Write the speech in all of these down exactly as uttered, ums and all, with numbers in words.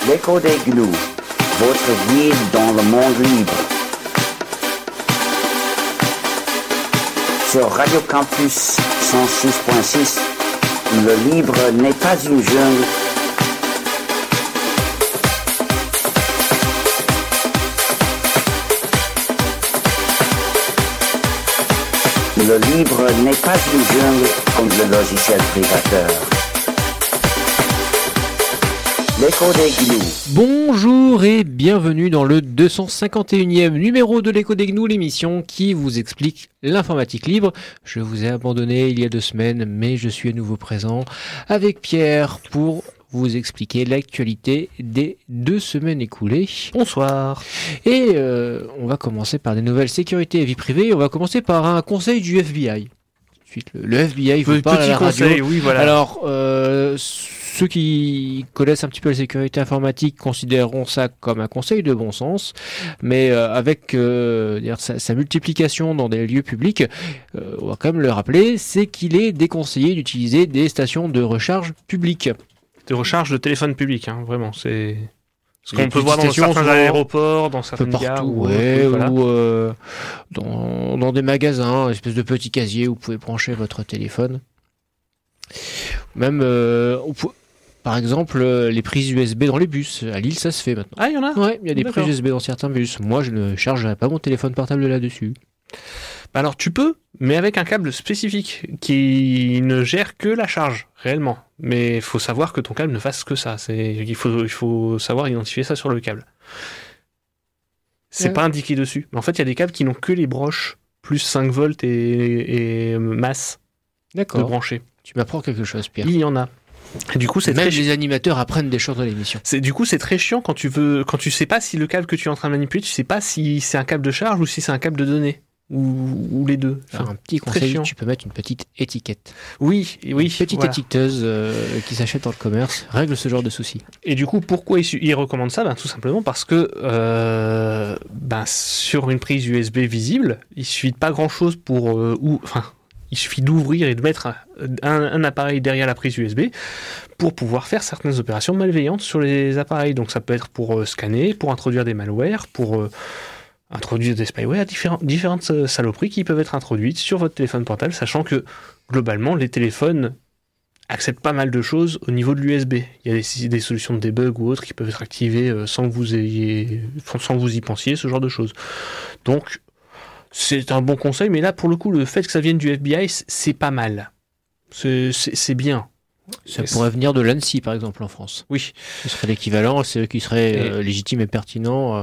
L'écho des gnous, votre guide dans le monde libre. Sur Radio Campus cent six point six, le libre n'est pas une jungle. Le libre n'est pas une jungle comme le logiciel privateur. L'écho des gnous. Bonjour et bienvenue dans le deux cent cinquante et unième numéro de l'écho des gnous, l'émission qui vous explique l'informatique libre. Je vous ai abandonné il y a deux semaines, mais je suis à nouveau présent avec Pierre pour vous expliquer l'actualité des deux semaines écoulées. Bonsoir. Et euh, on va commencer par des nouvelles sécurité et vie privée. On va commencer par un conseil du F B I. Ensuite, le, le F B I vous parle à la radio. Conseil, oui, voilà. Alors, euh, ceux qui connaissent un petit peu la sécurité informatique considéreront ça comme un conseil de bon sens, mais euh, avec euh, sa, sa multiplication dans des lieux publics, euh, on va quand même le rappeler, c'est qu'il est déconseillé d'utiliser des stations de recharge publiques. De recharge de téléphone public, hein, vraiment, c'est ce Les qu'on peut voir dans certains souvent, aéroports, dans un peu certaines partout, gares, ou, ouais, ou, voilà. ou euh, dans, dans des magasins, une espèce de petit casier où vous pouvez brancher votre téléphone. Même, euh, on peut, par exemple, euh, les prises U S B dans les bus. À Lille, ça se fait maintenant. Ah, il y en a. Ouais, il y a des D'accord. prises U S B dans certains bus. Moi, je ne chargerai pas mon téléphone portable là-dessus. Bah alors tu peux, mais avec un câble spécifique qui ne gère que la charge, réellement. Mais il faut savoir que ton câble ne fasse que ça. C'est, il faut, il faut savoir identifier ça sur le câble. C'est Ouais. pas indiqué dessus. Mais en fait, il y a des câbles qui n'ont que les broches plus cinq volts et, et masse de D'accord. brancher. Tu m'apprends quelque chose, Pierre. Il y en a. Et du coup, c'est Même très les animateurs apprennent des choses dans l'émission. C'est, du coup, c'est très chiant quand tu veux, quand tu sais pas si le câble que tu es en train de manipuler, tu sais pas si c'est un câble de charge ou si c'est un câble de données. Ou, ou les deux. Enfin, Enfin, un petit très conseil, chiant. tu peux mettre une petite étiquette. oui, oui. Une petite voilà. étiqueteuse euh, qui s'achète dans le commerce règle ce genre de soucis. Et du coup, pourquoi il, su- il recommande ça? Ben, tout simplement parce que euh, ben, sur une prise U S B visible, il suffit de pas grand chose pour. Euh, ou, enfin, il suffit d'ouvrir et de mettre un, un, un appareil derrière la prise U S B pour pouvoir faire certaines opérations malveillantes sur les appareils. Donc ça peut être pour euh, scanner, pour introduire des malwares, pour euh, introduire des spyware, différents, différentes euh, saloperies qui peuvent être introduites sur votre téléphone portable, sachant que globalement les téléphones acceptent pas mal de choses au niveau de l'U S B. Il y a des, des solutions de debug ou autres qui peuvent être activées euh, sans que vous ayez, sans que vous y pensiez, ce genre de choses. Donc c'est un bon conseil, mais là pour le coup le fait que ça vienne du F B I, c'est pas mal. C'est, c'est, c'est bien. Ça Et pourrait venir de l'ANSSI, par exemple, en France. Oui. Ce serait l'équivalent, c'est eux qui seraient Et- euh, légitimes et pertinents euh,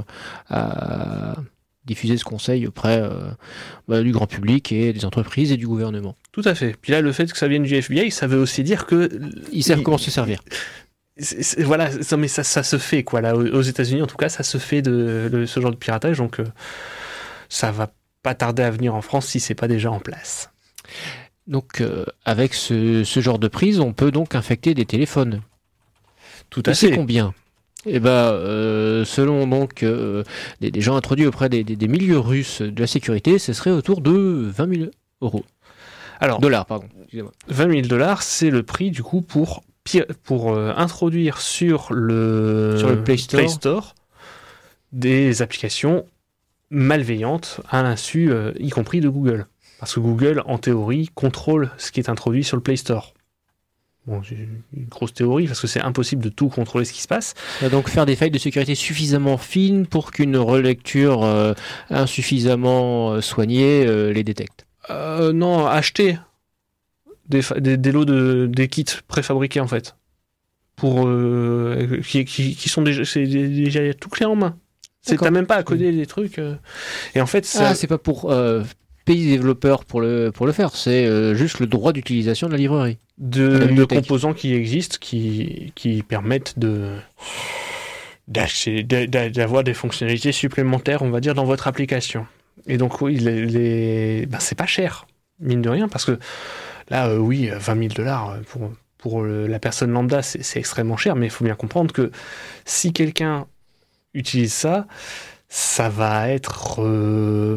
à diffuser ce conseil auprès euh, bah, du grand public et des entreprises et du gouvernement. Tout à fait. Puis là, le fait que ça vienne du F B I, ça veut aussi dire que Ils savent il- comment se servir. c'est- c'est- voilà, ça, mais ça, ça se fait quoi là. Aux aux États-Unis, en tout cas, ça se fait de, de ce genre de piratage, donc euh, ça va pas tarder à venir en France si c'est pas déjà en place. Donc, euh, avec ce, ce genre de prise, on peut donc infecter des téléphones. Tout Et à c'est fait. combien ? Eh ben, euh, selon donc euh, des, des gens introduits auprès des, des, des milieux russes de la sécurité, ce serait autour de vingt mille euros. Alors, Dollars, pardon. Excusez-moi. vingt mille dollars, c'est le prix du coup pour pi- pour euh, introduire sur le Sur le Play Store. Store des applications malveillantes à l'insu, euh, y compris de Google. Parce que Google, en théorie, contrôle ce qui est introduit sur le Play Store. Bon, c'est une grosse théorie, parce que c'est impossible de tout contrôler ce qui se passe. On va donc faire des failles de sécurité suffisamment fines pour qu'une relecture euh, insuffisamment euh, soignée euh, les détecte. Euh, non, acheter des, fa- des, des lots de des kits préfabriqués, en fait. Pour, euh, qui, qui, qui sont déjà, c'est déjà tout clé en main. C'est, D'accord. t'as même pas à coder des trucs. euh. Et en fait, ça, Ah, c'est pas pour euh, payer les développeurs pour le, pour le faire, c'est euh, juste le droit d'utilisation de la livrerie. de, la de bibliothèque. composants qui existent, qui, qui permettent de, d'acheter- d'a- d'a- d'avoir des fonctionnalités supplémentaires, on va dire, dans votre application. Et donc, oui, les, les... Ben, c'est pas cher, mine de rien, parce que là, euh, oui, vingt mille dollars pour, pour euh, la personne lambda, c'est, c'est extrêmement cher, mais il faut bien comprendre que si quelqu'un utilise ça, ça va être euh,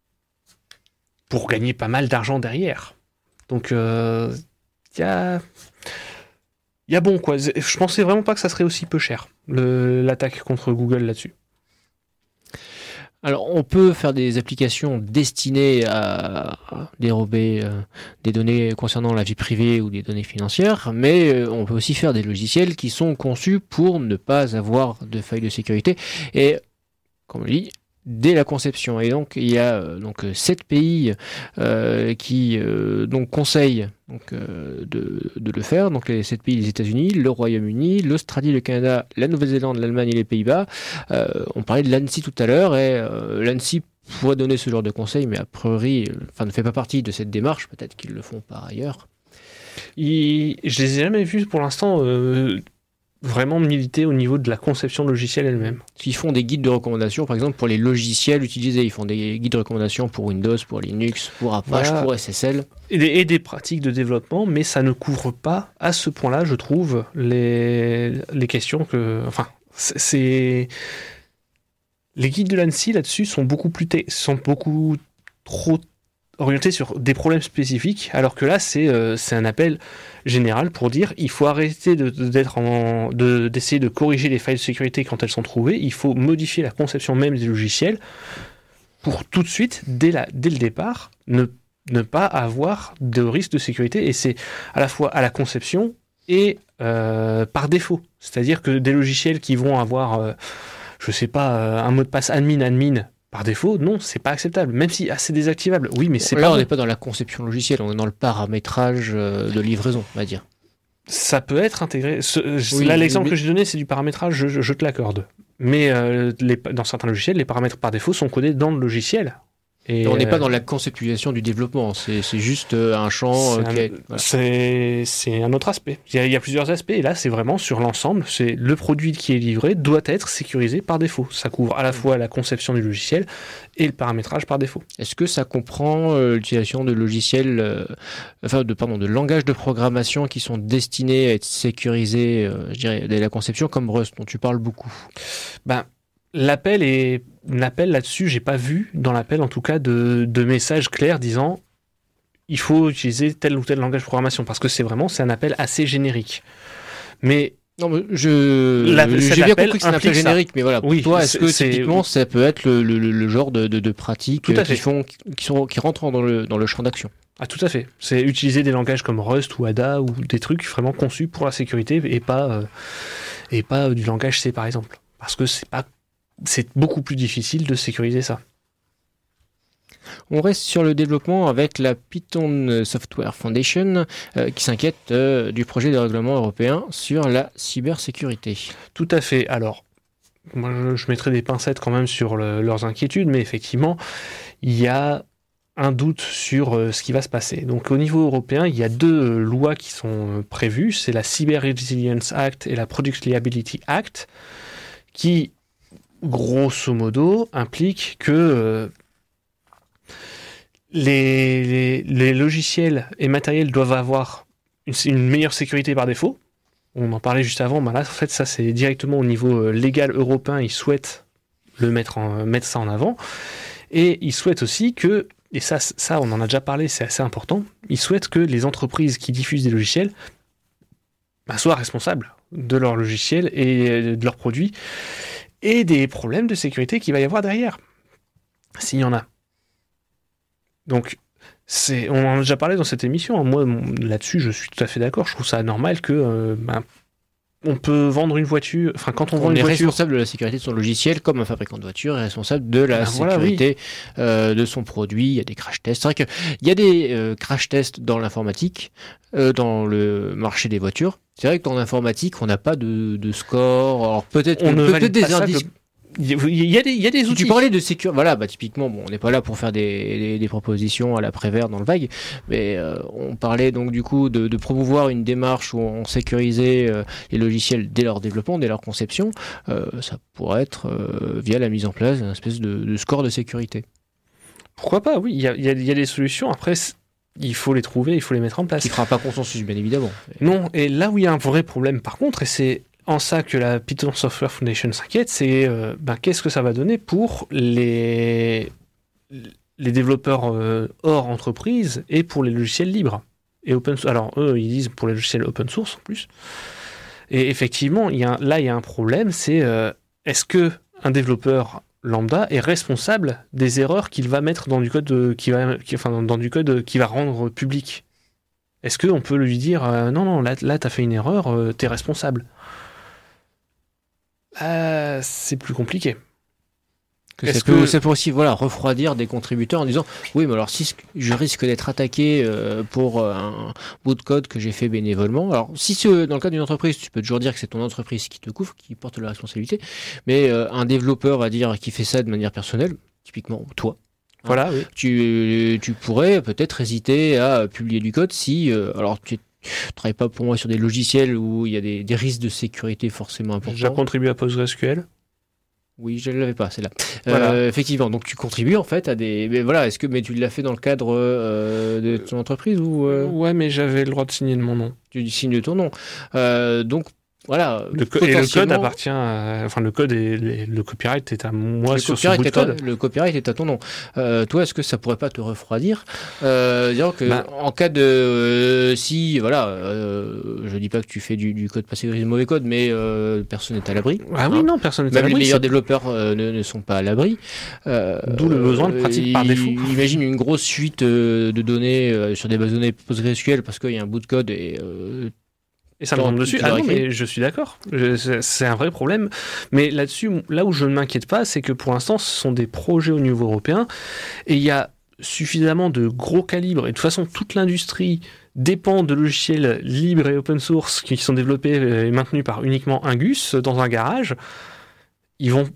pour gagner pas mal d'argent derrière. Donc, euh, il y a... il y a bon quoi. Je pensais vraiment pas que ça serait aussi peu cher, le, l'attaque contre Google là-dessus. Alors, on peut faire des applications destinées à dérober euh, des données concernant la vie privée ou des données financières, mais euh, on peut aussi faire des logiciels qui sont conçus pour ne pas avoir de failles de sécurité. Et, comme on dit, dès la conception. Et donc, il y a euh, donc sept pays euh, qui euh, donc conseillent donc, euh, de, de le faire. Donc, les sept pays, les États-Unis, le Royaume-Uni, l'Australie, le Canada, la Nouvelle-Zélande, l'Allemagne et les Pays-Bas. Euh, on parlait de l'ANSSI tout à l'heure, et euh, l'ANSSI pourrait donner ce genre de conseils, mais a priori, euh, enfin, ne fait pas partie de cette démarche. Peut-être qu'ils le font par ailleurs. Il... Je les ai jamais vus pour l'instant euh, vraiment militer au niveau de la conception logicielle elle-même. Ils font des guides de recommandation, par exemple, pour les logiciels utilisés. Ils font des guides de recommandation pour Windows, pour Linux, pour Apache, Voilà. pour S S L. Et des, et des pratiques de développement, mais ça ne couvre pas à ce point-là, je trouve, les, les questions que... Enfin, c'est... c'est... Les guides de l'ANSSI là-dessus sont beaucoup plus te- sont beaucoup trop orientés sur des problèmes spécifiques, alors que là, c'est, euh, c'est un appel général pour dire il faut arrêter de, de, d'être en, de, d'essayer de corriger les failles de sécurité quand elles sont trouvées, il faut modifier la conception même des logiciels pour tout de suite, dès, la, dès le départ, ne, ne pas avoir de risque de sécurité, et c'est à la fois à la conception et euh, par défaut. C'est-à-dire que des logiciels qui vont avoir, euh, je sais pas, euh, un mot de passe admin-admin, par défaut, non, c'est pas acceptable. Même si ah, c'est désactivable, oui, mais c'est Là, pas... on bon. n'est pas dans la conception logicielle, on est dans le paramétrage euh, de livraison, on va dire. Ça peut être intégré. Ce, Oui, là, l'exemple mais- que j'ai donné, c'est du paramétrage, je, je, je te l'accorde. Mais euh, les, dans certains logiciels, les paramètres par défaut sont codés dans le logiciel. Et on n'est pas euh, dans la conceptualisation du développement, c'est, c'est juste euh, un champ c'est euh, un, qui est... voilà. c'est, c'est un autre aspect. Il y, a, il y a plusieurs aspects, et là, c'est vraiment sur l'ensemble. C'est le produit qui est livré doit être sécurisé par défaut. Ça couvre à la fois la conception du logiciel et le paramétrage par défaut. Est-ce que ça comprend euh, l'utilisation de logiciels, euh, enfin de pardon, de langages de programmation qui sont destinés à être sécurisés, euh, je dirais, dès la conception, comme Rust, dont tu parles beaucoup? Ben, l'appel est l'appel là-dessus, j'ai pas vu dans l'appel en tout cas de, de messages clairs disant il faut utiliser tel ou tel langage de programmation, parce que c'est vraiment c'est un appel assez générique. Mais Non, mais je La- j'ai cet bien appel compris que c'est un appel implique ça. générique, mais voilà. Pour Oui, toi, est-ce c'est- que c'est- typiquement ça peut être le, le, le- le genre de, de, de pratiques Tout à euh, qui fait. font, qui sont, qui rentrent dans le dans le champ d'action? ah, tout à fait. C'est utiliser des langages comme Rust ou Ada ou des trucs vraiment conçus pour la sécurité et pas euh, et pas euh, du langage C par exemple, parce que c'est pas c'est beaucoup plus difficile de sécuriser ça. On reste sur le développement avec la Python Software Foundation euh, qui s'inquiète euh, du projet de règlement européen sur la cybersécurité. Tout à fait. Alors, moi, je, je mettrai des pincettes quand même sur le- leurs inquiétudes, mais effectivement, il y a un doute sur euh, ce qui va se passer. Donc, au niveau européen, il y a deux euh, lois qui sont euh, prévues. C'est la Cyber Resilience Act et la Product Liability Act, qui, grosso modo, impliquent que euh, les, les, les logiciels et matériels doivent avoir une, une meilleure sécurité par défaut. On en parlait juste avant, ben là, en fait, ça, c'est directement au niveau euh, légal européen, ils souhaitent le mettre, en, mettre ça en avant. Et ils souhaitent aussi que, et ça, ça, on en a déjà parlé, c'est assez important, ils souhaitent que les entreprises qui diffusent des logiciels ben, soient responsables de leurs logiciels et de leurs produits et des problèmes de sécurité qu'il va y avoir derrière, s'il y en a. Donc, c'est, on en a déjà parlé dans cette émission. Moi, mon- là-dessus, je suis tout à fait d'accord. Je trouve ça normal que euh, ben, on peut vendre une voiture. Enfin, quand on, On, vend est une voiture, responsable de la sécurité de son logiciel, comme un fabricant de voiture est responsable de la Ben voilà, sécurité euh, de son produit. Il y a des crash tests. C'est vrai qu'il y a des euh, crash tests dans l'informatique, euh, dans le marché des voitures. C'est vrai que dans l'informatique, on n'a pas de, de score. Alors peut-être, on ne peut-être valide des pas ça. indices. que- Il y a- il y a des, il y a des Si outils. tu parlais de sécurité, voilà, bah typiquement, bon, on n'est pas là pour faire des, des, des propositions à la Prévert dans le vague, mais euh, on parlait donc du coup de, de promouvoir une démarche où on sécurisait euh, les logiciels dès leur développement, dès leur conception. Euh, ça pourrait être euh, via la mise en place d'une espèce de, de score de sécurité. Pourquoi pas, oui, il y a, il y a- il y a des solutions. Après, c'est- il faut les trouver, il faut les mettre en place. Qui fera pas consensus, bien évidemment. Non, et là où il y a un vrai problème, par contre, et c'est en ça que la Python Software Foundation s'inquiète, c'est euh, ben, qu'est-ce que ça va donner pour les, les développeurs euh, hors entreprise et pour les logiciels libres et open source. Alors, eux, ils disent pour les logiciels open source en plus. Et effectivement, il y a un, là, il y a un problème, c'est euh, est-ce que un développeur lambda est responsable des erreurs qu'il va mettre dans du code euh, qui va, qui, enfin, dans du code qui va rendre public? Est-ce qu'on peut lui dire euh, non, non, là, là tu as fait une erreur, euh, tu es responsable? euh, C'est plus compliqué. Que ça, peut, que... ça peut aussi voilà, refroidir des contributeurs en disant oui, mais alors si je risque d'être attaqué euh, pour euh, un bout de code que j'ai fait bénévolement. Alors, si c'est dans le cas d'une entreprise, tu peux toujours dire que c'est ton entreprise qui te couvre, qui porte la responsabilité, mais euh, un développeur va dire qui fait ça de manière personnelle, typiquement toi. Voilà, oui. Tu, tu pourrais peut-être hésiter à publier du code si. Euh, alors, tu ne travailles pas pour moi sur des logiciels où il y a des, des risques de sécurité forcément importants. J'ai contribué à PostgreSQL. Oui, je ne l'avais pas, c'est là. Voilà. Euh, effectivement, donc tu contribues en fait à des. Mais voilà, est-ce que mais tu l'as fait dans le cadre euh, de ton entreprise ou euh... Ouais, mais j'avais le droit de signer de mon nom. Tu signes de ton nom. Euh, donc voilà. Le co- potentiellement... Et le code appartient, à... enfin le code et les... le copyright est à moi le sur ce bout de code. À... Le copyright est à ton nom. Euh, toi, est-ce que ça pourrait pas te refroidir euh, dire que bah... en cas de euh, si voilà, euh, je dis pas que tu fais du, du code passé gris de mauvais code, mais euh, personne n'est à l'abri. Ah oui, hein. non, personne n'est Même à l'abri. Même les meilleurs c'est... développeurs euh, ne, ne sont pas à l'abri. Euh, D'où le besoin de pratique par défaut. Imagine une grosse suite euh, de données euh, sur des bases de données PostgreSQL parce qu'il y a un bout de code et euh, Et ça me tombe dessus. Ah non, mais je suis d'accord. Je, c'est un vrai problème. Mais là-dessus, là où je ne m'inquiète pas, c'est que pour l'instant, ce sont des projets au niveau européen et il y a suffisamment de gros calibres. Et de toute façon, toute l'industrie dépend de logiciels libres et open source qui sont développés et maintenus par uniquement un Gus dans un garage. Ils vont,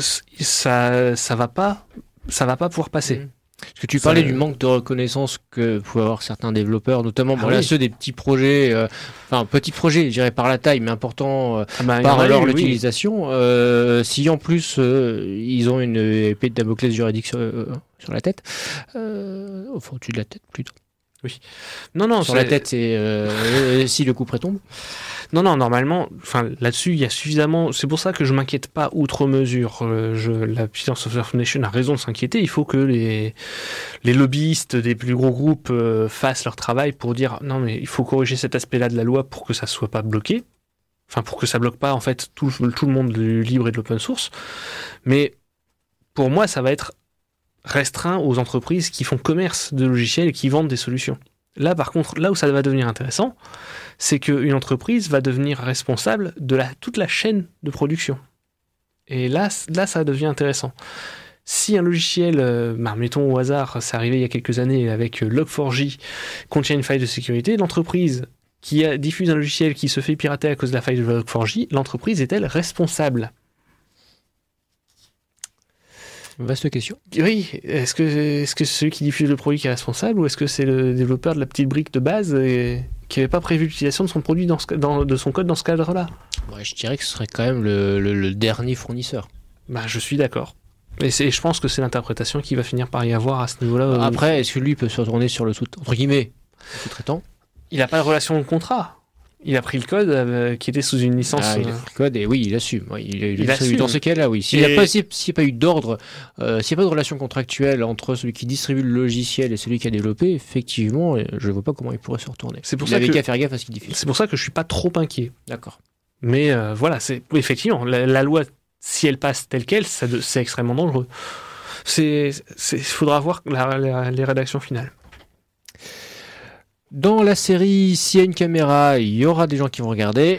ça, ça va pas, ça va pas pouvoir passer. Mmh. Parce que tu parlais ça... du manque de reconnaissance que pouvaient avoir certains développeurs, notamment ah bon, oui. là, ceux des petits projets, euh, enfin petits projets, je dirais par la taille, mais importants euh, ah bah, par leur oui, l'utilisation. Oui. Euh, si en plus euh, ils ont une épée de Damoclès juridique sur, euh, sur la tête, euh, enfin au-dessus de la tête plutôt. Oui. Non, non. Sur c'est... la tête, c'est euh, si le coup près tombe. Non, non, normalement, enfin, là-dessus, il y a suffisamment. C'est pour ça que je m'inquiète pas outre mesure. Euh, je, la Peter Software Foundation a raison de s'inquiéter. Il faut que les, les lobbyistes des plus gros groupes euh, fassent leur travail pour dire non, mais il faut corriger cet aspect-là de la loi pour que ça soit pas bloqué. Enfin, pour que ça bloque pas, en fait, tout, tout le monde du libre et de l'open source. Mais pour moi, ça va être restreint aux entreprises qui font commerce de logiciels et qui vendent des solutions. Là, par contre, là où ça va devenir intéressant, c'est qu'une entreprise va devenir responsable de la, toute la chaîne de production. Et là, là, ça devient intéressant. Si un logiciel, euh, bah, mettons au hasard, c'est arrivé il y a quelques années avec log four j, contient une faille de sécurité, l'entreprise qui a, diffuse un logiciel qui se fait pirater à cause de la faille de log four j, l'entreprise est-elle responsable ? Vaste question. Oui, est-ce que, est-ce que c'est celui qui diffuse le produit qui est responsable ou est-ce que c'est le développeur de la petite brique de base et, qui n'avait pas prévu l'utilisation de son produit dans ce, dans, de son code dans ce cadre-là? Ouais, je dirais que ce serait quand même le, le, le dernier fournisseur. Bah, je suis d'accord. Et c'est, je pense que c'est l'interprétation qui va finir par y avoir à ce niveau-là. Après, est-ce que lui peut se retourner sur le sous, entre guillemets, le sous-traitant? Il n'a pas de relation de contrat. Il a pris le code euh, qui était sous une licence. Ah, il a pris le code et oui, il assume. Oui, il, il, il assume. Dans ce cas-là, oui. S'il n'y a, s'il n'y a pas eu d'ordre, euh, s'il n'y a pas de relation contractuelle entre celui qui distribue le logiciel et celui qui a développé, effectivement, je ne vois pas comment il pourrait se retourner. C'est pour il ça avait que, qu'à faire gaffe à ce qu'il diffuse. C'est pour ça que je ne suis pas trop inquiet. D'accord. Mais euh, voilà, c'est, effectivement, la, la loi, si elle passe telle qu'elle, ça de, c'est extrêmement dangereux. Il faudra voir la, la, les rédactions finales. Dans la série, s'il y a une caméra, il y aura des gens qui vont regarder.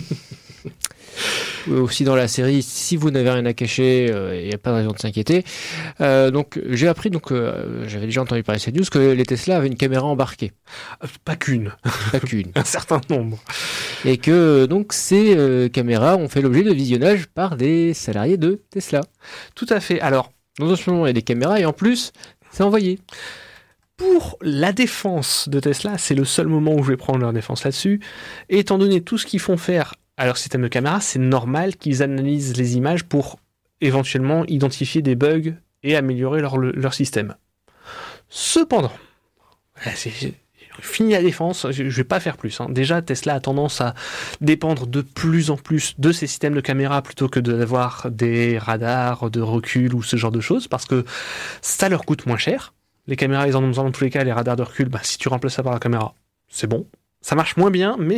Aussi dans la série, si vous n'avez rien à cacher, il euh, n'y a pas de raison de s'inquiéter. Euh, donc j'ai appris, donc euh, j'avais déjà entendu parler de cette news, que les Tesla avaient une caméra embarquée. Pas qu'une. Pas qu'une. Un certain nombre. Et que donc ces euh, caméras ont fait l'objet de visionnage par des salariés de Tesla. Tout à fait. Alors, non seulement il y a des caméras, et en plus, c'est envoyé. Pour la défense de Tesla, c'est le seul moment où je vais prendre leur défense là-dessus. Et étant donné tout ce qu'ils font faire à leur système de caméra, c'est normal qu'ils analysent les images pour éventuellement identifier des bugs et améliorer leur, leur système. Cependant, c'est fini la défense, je ne vais pas faire plus. Hein. Déjà, Tesla a tendance à dépendre de plus en plus de ces systèmes de caméra plutôt que d'avoir des radars de recul ou ce genre de choses, parce que ça leur coûte moins cher. Les caméras, ils en ont besoin dans tous les cas. Les radars de recul, bah, si tu remplaces ça par la caméra, c'est bon. Ça marche moins bien, mais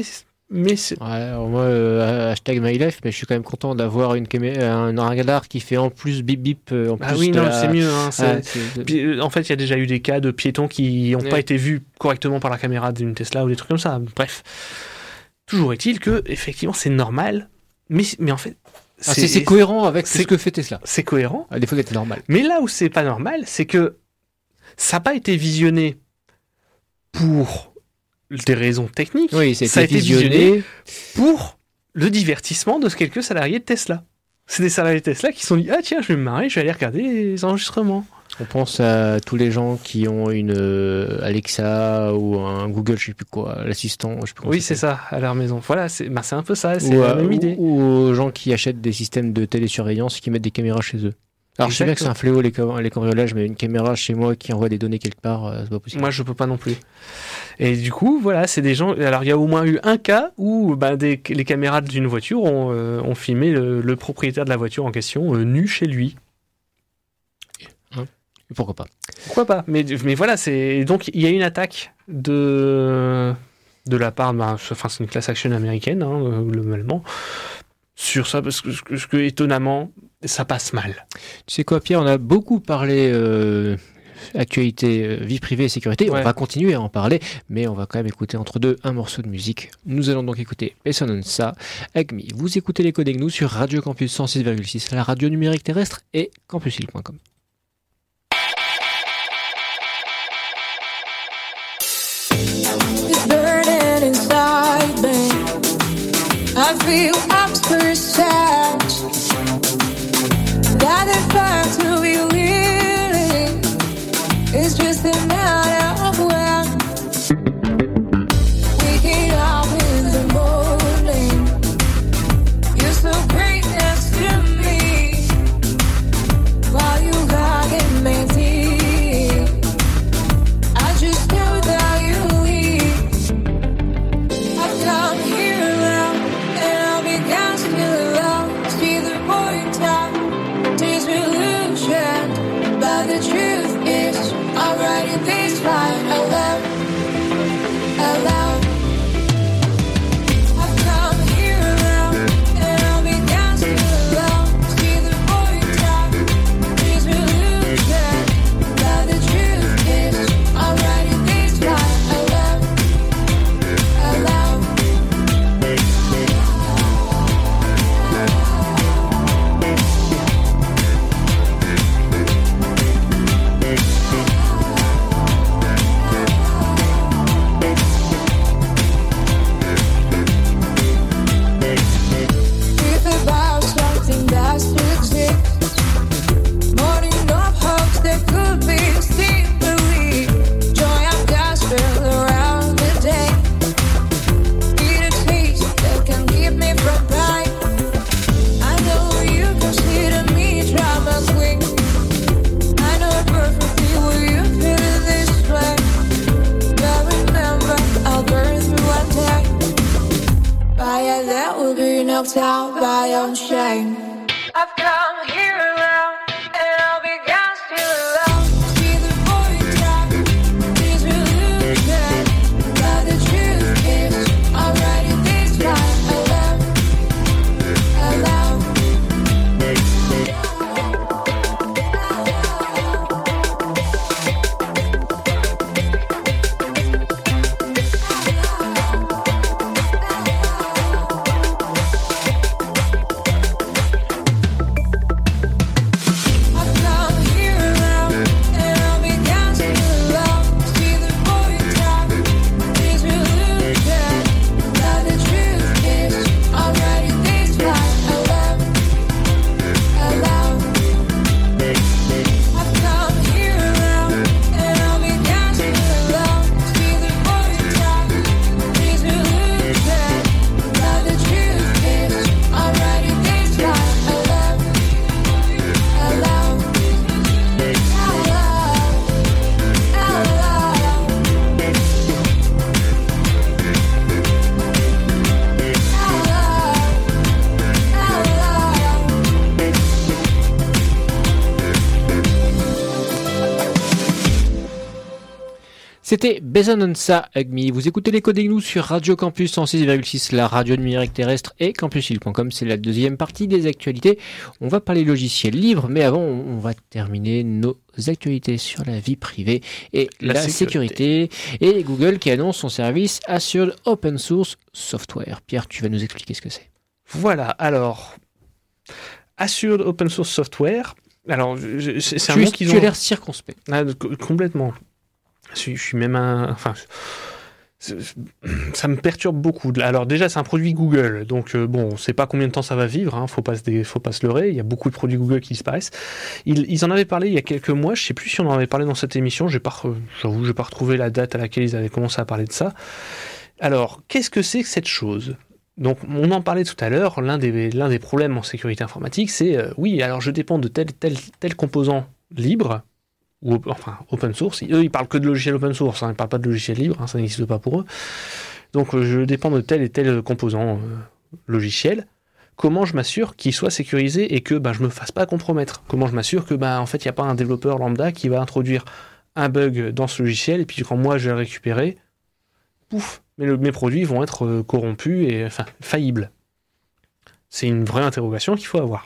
mais c'est... Ouais, alors moi, euh, hashtag MyLife, mais je suis quand même content d'avoir une camé- un, un radar qui fait en plus bip bip. euh, En Ah plus oui, de non, la- c'est mieux. Hein, c'est- Ah, c'est- Puis, euh, en fait, il y a déjà eu des cas de piétons qui n'ont Ouais. pas été vus correctement par la caméra d'une Tesla ou des trucs comme ça. Bref. Toujours est-il que, effectivement, c'est normal, mais, mais en fait... Ah, c'est c'est cohérent avec c'est- ce que fait Tesla. C'est cohérent. À défaut d'être normal. Mais là où c'est pas normal, c'est que ça n'a pas été visionné pour des raisons techniques. Oui, ça a Ça a été été visionné. Pour le divertissement de quelques salariés de Tesla. C'est des salariés de Tesla qui se sont dit « Ah tiens, je vais me marrer, je vais aller regarder les enregistrements. On pense à tous les gens qui ont une euh, Alexa ou un Google, je sais plus quoi, l'assistant, je sais plus » comment Oui, ça c'est s'appelle. ça, à leur maison. Voilà, c'est bah, c'est un peu ça, c'est Ou, la à- même ou- idée. ou aux gens qui achètent des systèmes de télésurveillance et qui mettent des caméras chez eux. Alors je sais bien que c'est un fléau les, cam- les cambriolages, mais une caméra chez moi qui envoie des données quelque part, euh, c'est pas possible. Moi, je peux pas non plus. Et du coup, voilà, c'est des gens. Alors, il y a au moins eu un cas où bah, des, les caméras d'une voiture ont, euh, ont filmé le, le propriétaire de la voiture en question euh, nu chez lui. Pourquoi pas. Pourquoi pas? Mais, mais voilà, c'est donc il y a une attaque de de la part, bah, enfin c'est une class action américaine hein, euh, globalement sur ça parce que, parce que étonnamment ça passe mal. Tu sais quoi, Pierre, on a beaucoup parlé euh, actualité, euh, vie privée et sécurité. Ouais. On va continuer à en parler, mais on va quand même écouter entre deux un morceau de musique. Nous allons donc écouter Essonanza, Agmi. Vous écoutez les Codes Nous sur Radio Campus cent six virgule six, la radio numérique terrestre et campusile point com. It's burning inside me. I feel I'm sad. That the fire to be willing is just a matter of when. Waking up in the morning, you're so great next to me. While you hugging me deep, I just know that you leave. I've come here alone, and I'll be gone still alone. See the point of disillusion, but the truth is, I'm writing this line alone, alone. I've come here alone, and I'll be gone still alone. See the point of disillusion, but the truth is, I'm writing this line alone, alone. It's about something that's exist. Morning of hopes that could be seen, believe. Joy I've got spilled around the day. Need a taste that can keep me from crying. I know you consider me drama queen. I know perfectly what you feel this way. But remember, I'll burn through one day. By a that will be knocked out by own shame. I've come here alone, and I'll be gone still alone. See the point of disillusion, but the truth is, I'm writing this line alone, alone. C'était Bezanonsa Agmi. Vous écoutez les Coding News sur Radio Campus cent six virgule six, la radio numérique terrestre et campus hill point com. C'est la deuxième partie des actualités. On va parler logiciels libres, mais avant, on va terminer nos actualités sur la vie privée et la, la sécurité. sécurité. Et Google qui annonce son service Assured Open Source Software. Pierre, tu vas nous expliquer ce que c'est. Voilà, alors, Assured Open Source Software, alors, je, c'est, c'est un tu, nom qu'ils tu ont... as l'air circonspect. Ah, complètement. Je suis, je suis même un... Enfin, ça me perturbe beaucoup. Alors déjà, c'est un produit Google, donc euh, bon, on ne sait pas combien de temps ça va vivre, hein, faut pas se, faut pas se leurrer, il y a beaucoup de produits Google qui disparaissent. Ils, ils en avaient parlé il y a quelques mois, je ne sais plus si on en avait parlé dans cette émission, j'ai pas, j'avoue, j'ai pas retrouvé la date à laquelle ils avaient commencé à parler de ça. Alors, qu'est-ce que c'est que cette chose ? Donc, on en parlait tout à l'heure, l'un des, l'un des problèmes en sécurité informatique, c'est, euh, oui, alors je dépends de tel, tel, tel composant libre, ou enfin open source. Eux, ils parlent que de logiciels open source, hein, ils ne parlent pas de logiciels libres, hein, ça n'existe pas pour eux. Donc, euh, je dépends de tel et tel composant euh, logiciel. Comment je m'assure qu'il soit sécurisé et que bah, je ne me fasse pas compromettre ? Comment je m'assure que, bah, en fait, il n'y a pas un développeur lambda qui va introduire un bug dans ce logiciel et puis quand moi je vais le récupérer, pouf, mais le, mes produits vont être euh, corrompus et enfin faillibles. C'est une vraie interrogation qu'il faut avoir.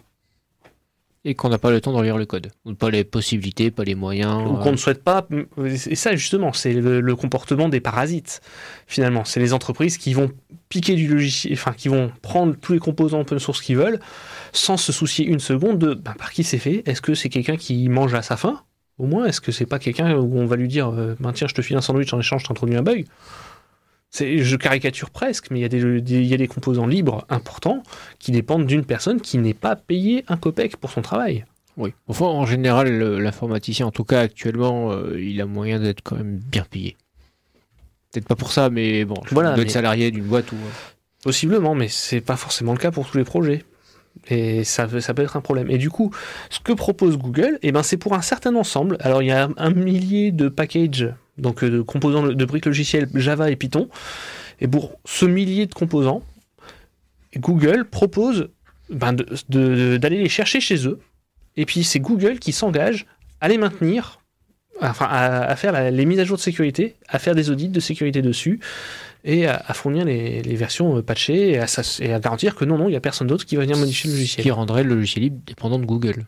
Et qu'on n'a pas le temps de relire le code. Ou pas les possibilités, pas les moyens. Ou qu'on euh... ne souhaite pas. Et ça, justement, c'est le, le comportement des parasites, finalement. C'est les entreprises qui vont piquer du logiciel, enfin, qui vont prendre tous les composants open source qu'ils veulent, sans se soucier une seconde de ben, par qui c'est fait. Est-ce que c'est quelqu'un qui mange à sa faim ? Au moins, est-ce que c'est pas quelqu'un où on va lui dire ben, tiens, je te file un sandwich en échange, je t'introduis un bug ? C'est, je caricature presque, mais il y a des, des, il y a des composants libres importants qui dépendent d'une personne qui n'est pas payée un copec pour son travail. Oui. Enfin, en général, le, l'informaticien, en tout cas actuellement, euh, il a moyen d'être quand même bien payé. Peut-être pas pour ça, mais bon, voilà, il doit être mais... salarié d'une boîte ou. Possiblement, mais c'est pas forcément le cas pour tous les projets. Et ça, ça peut être un problème. Et du coup, ce que propose Google, eh ben, c'est pour un certain ensemble. Alors, il y a un millier de packages, donc de composants de briques logicielles Java et Python. Et pour ce millier de composants, Google propose ben, de, de, d'aller les chercher chez eux. Et puis, c'est Google qui s'engage à les maintenir, enfin, à, à faire la, les mises à jour de sécurité, à faire des audits de sécurité dessus, et à, à fournir les, les versions patchées et à, et à garantir que non, non, il n'y a personne d'autre qui va venir modifier le logiciel. Qui rendrait le logiciel libre dépendant de Google.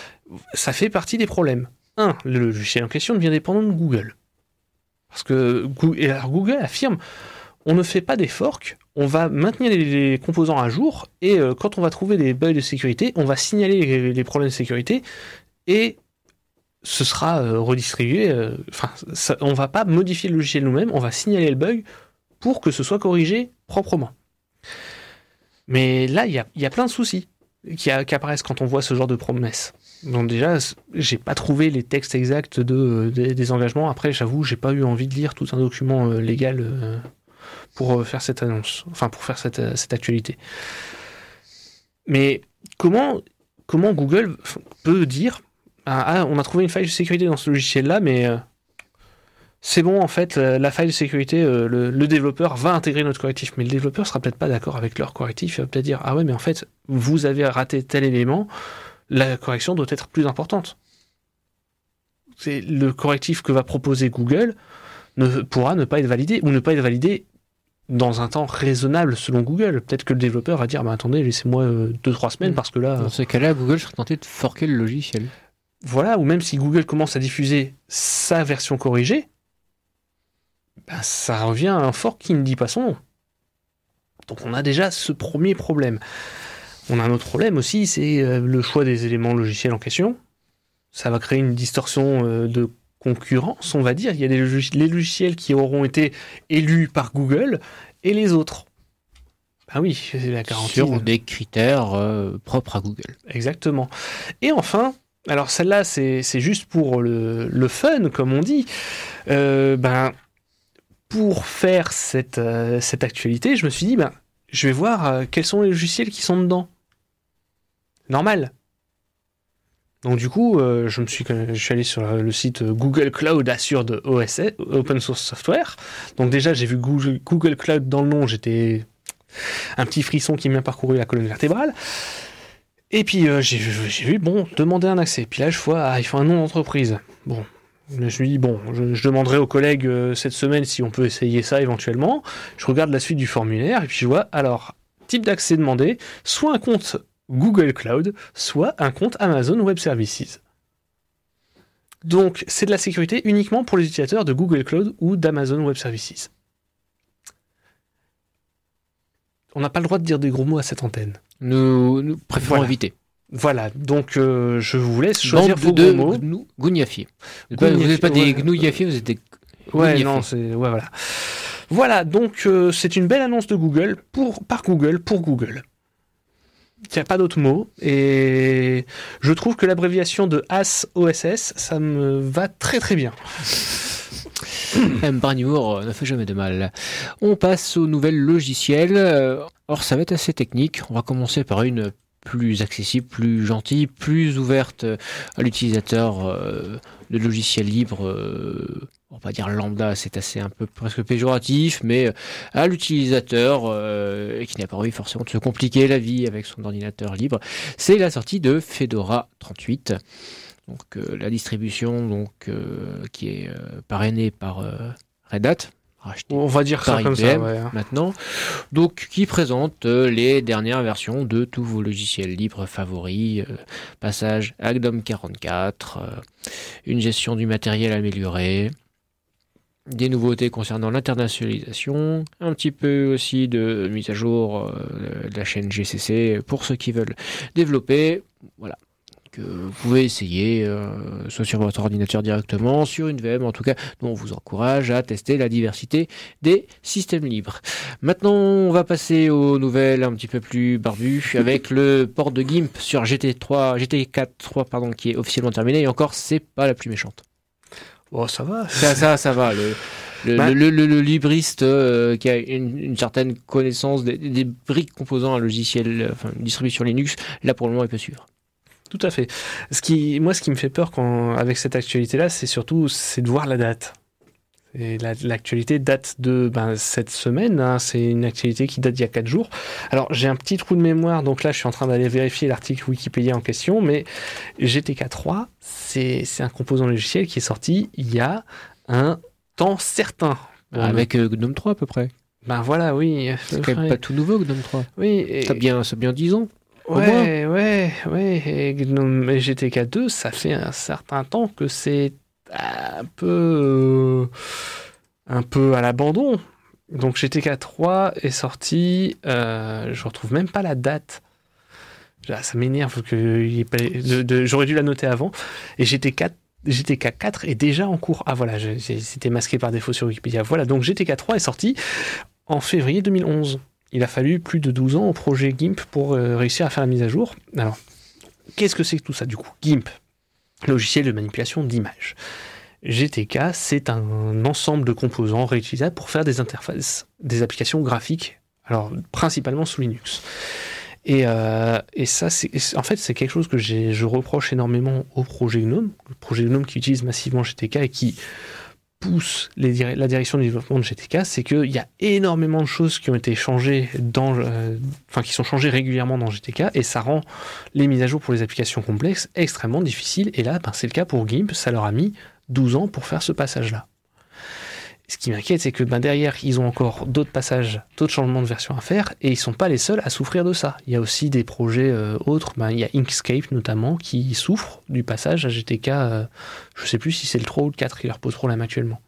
Ça fait partie des problèmes. Un, le logiciel en question devient dépendant de Google. Parce que et alors Google affirme, on ne fait pas des forks, on va maintenir les, les composants à jour, et euh, quand on va trouver des bugs de sécurité, on va signaler les, les problèmes de sécurité, et ce sera euh, redistribué. Enfin, euh, on ne va pas modifier le logiciel nous-mêmes, on va signaler le bug, pour que ce soit corrigé proprement. Mais là, il y a, y a plein de soucis qui, a, qui apparaissent quand on voit ce genre de promesses. Donc déjà, j'ai pas trouvé les textes exacts de, de, des engagements. Après, j'avoue, j'ai pas eu envie de lire tout un document euh, légal euh, pour euh, faire cette annonce, enfin pour faire cette, euh, cette actualité. Mais comment, comment Google peut dire ah, ah, on a trouvé une faille de sécurité dans ce logiciel-là, mais... Euh, c'est bon, en fait, la faille de sécurité, euh, le, le développeur va intégrer notre correctif, mais le développeur sera peut-être pas d'accord avec leur correctif, il va peut-être dire « Ah ouais, mais en fait, vous avez raté tel élément, la correction doit être plus importante. » C'est le correctif que va proposer Google ne, pourra ne pas être validé, ou ne pas être validé dans un temps raisonnable selon Google. Peut-être que le développeur va dire bah, « Attendez, laissez-moi deux trois semaines, parce que là... » Dans ce cas-là, Google serait tenté de forquer le logiciel. Voilà, ou même si Google commence à diffuser sa version corrigée, ben, ça revient à un fork qui ne dit pas son nom. Donc on a déjà ce premier problème. On a un autre problème aussi, c'est euh, le choix des éléments logiciels en question. Ça va créer une distorsion euh, de concurrence, on va dire. Il y a des log- les logiciels qui auront été élus par Google et les autres. Ben oui, c'est la garantie. Sur de... des critères euh, propres à Google. Exactement. Et enfin, alors celle-là, c'est, c'est juste pour le, le fun, comme on dit. Euh, ben... Pour faire cette, euh, cette actualité, je me suis dit, ben, je vais voir euh, quels sont les logiciels qui sont dedans. Normal. Donc du coup, euh, je me suis, je suis allé sur le site Google Cloud Assured O S S, Open Source Software. Donc déjà, j'ai vu Google, Google Cloud dans le nom, j'étais un petit frisson qui m'a parcouru la colonne vertébrale. Et puis euh, j'ai, j'ai vu, bon, demander un accès. Puis là, je vois, ah, il faut un nom d'entreprise. Bon. Je me suis dit, bon, je, je demanderai aux collègues euh, cette semaine si on peut essayer ça éventuellement. Je regarde la suite du formulaire et puis je vois, alors, type d'accès demandé, soit un compte Google Cloud, soit un compte Amazon Web Services. Donc, c'est de la sécurité uniquement pour les utilisateurs de Google Cloud ou d'Amazon Web Services. On n'a pas le droit de dire des gros mots à cette antenne. Nous, nous préférons Voilà. éviter. Voilà, donc euh, je vous laisse choisir Bande vos de gros mots. gnou- gougnafiers. Vous Gougnafiers, n'êtes pas des ouais. gnouillafiers, vous êtes des Ouais, gougnafiers. non, c'est ouais, voilà. Voilà, donc euh, c'est une belle annonce de Google pour par Google pour Google. Il n'y a pas d'autre mot et je trouve que l'abréviation de A S O S S, ça me va très très bien. Un brin d'humour ne fait jamais de mal. On passe aux nouvelles logiciels. Euh, Alors ça va être assez technique. On va commencer par une plus accessible, plus gentille, plus ouverte à l'utilisateur euh, de logiciels libres. Euh, on va pas dire lambda, c'est assez un peu presque péjoratif, mais à l'utilisateur euh, qui n'a pas envie forcément de se compliquer la vie avec son ordinateur libre. C'est la sortie de Fedora trente-huit. Donc euh, la distribution donc euh, qui est euh, parrainée par euh, Red Hat, rachetée On va dire ça par comme I B ça, M ouais. hein. maintenant, donc qui présente euh, les dernières versions de tous vos logiciels libres favoris, euh, passage à G N O M quarante-quatre, euh, une gestion du matériel améliorée, des nouveautés concernant l'internationalisation, un petit peu aussi de mise à jour euh, de la chaîne G C C pour ceux qui veulent développer. Voilà. Que vous pouvez essayer, euh, soit sur votre ordinateur directement, sur une V M. En tout cas, nous, on vous encourage à tester la diversité des systèmes libres. Maintenant, on va passer aux nouvelles un petit peu plus barbues, avec le port de GIMP sur G T trois, G T quatre trois, pardon, qui est officiellement terminé. Et encore, c'est pas la plus méchante. Bon, ça va. Ça, ça, ça va. Le, le, Bah. le, le, le libriste euh, qui a une, une certaine connaissance des, des briques composant un logiciel, euh, enfin, une distribution Linux, là, pour le moment, il peut suivre. Tout à fait. Ce qui, moi, ce qui me fait peur quand, avec cette actualité-là, c'est surtout c'est de voir la date. Et la- l'actualité date de ben, cette semaine. hein. C'est une actualité qui date d'il y a quatre jours. Alors, j'ai un petit trou de mémoire, donc là, je suis en train d'aller vérifier l'article Wikipédia en question. Mais G T K trois, c'est c'est un composant logiciel qui est sorti il y a un temps certain. Bon, Avec euh, G N O M trois, à peu près. Ben voilà, oui. C'est quand même pas tout nouveau, G N O M trois. Oui. et- Ça a bien, ça a bien dix ans. au Ouais, ouais, ouais. Et Gnome et G T K deux, ça fait un certain temps que c'est un peu, euh, un peu à l'abandon. Donc G T K trois est sorti, euh, je retrouve même pas la date. Ah, ça m'énerve que il y ait pas- de- de- j'aurais dû la noter avant. Et G T K G T K quatre est déjà en cours. Ah voilà, je- j'ai- c'était masqué par défaut sur Wikipédia. Voilà, donc G T K trois est sorti en février deux mille onze. Il a fallu plus de douze ans au projet GIMP pour euh, réussir à faire la mise à jour. Alors, qu'est-ce que c'est que tout ça du coup? GIMP, logiciel de manipulation d'images. G T K, c'est un ensemble de composants réutilisables pour faire des interfaces, des applications graphiques, alors principalement sous Linux. Et, euh, et ça, c'est, en fait, c'est quelque chose que j'ai, je reproche énormément au projet GNOME, le projet GNOME qui utilise massivement G T K et qui pousse les dir- la direction du développement de G T K, c'est qu'il y a énormément de choses qui ont été changées dans, euh, enfin qui sont changées régulièrement dans G T K et ça rend les mises à jour pour les applications complexes extrêmement difficiles. Et là, ben, c'est le cas pour GIMP, ça leur a mis douze ans pour faire ce passage-là. Ce qui m'inquiète, c'est que ben, derrière, ils ont encore d'autres passages, d'autres changements de version à faire, et ils sont pas les seuls à souffrir de ça. Il y a aussi des projets euh, autres, ben, il y a Inkscape notamment, qui souffre du passage à G T K, euh, je sais plus si c'est le trois ou le quatre qui leur pose problème actuellement.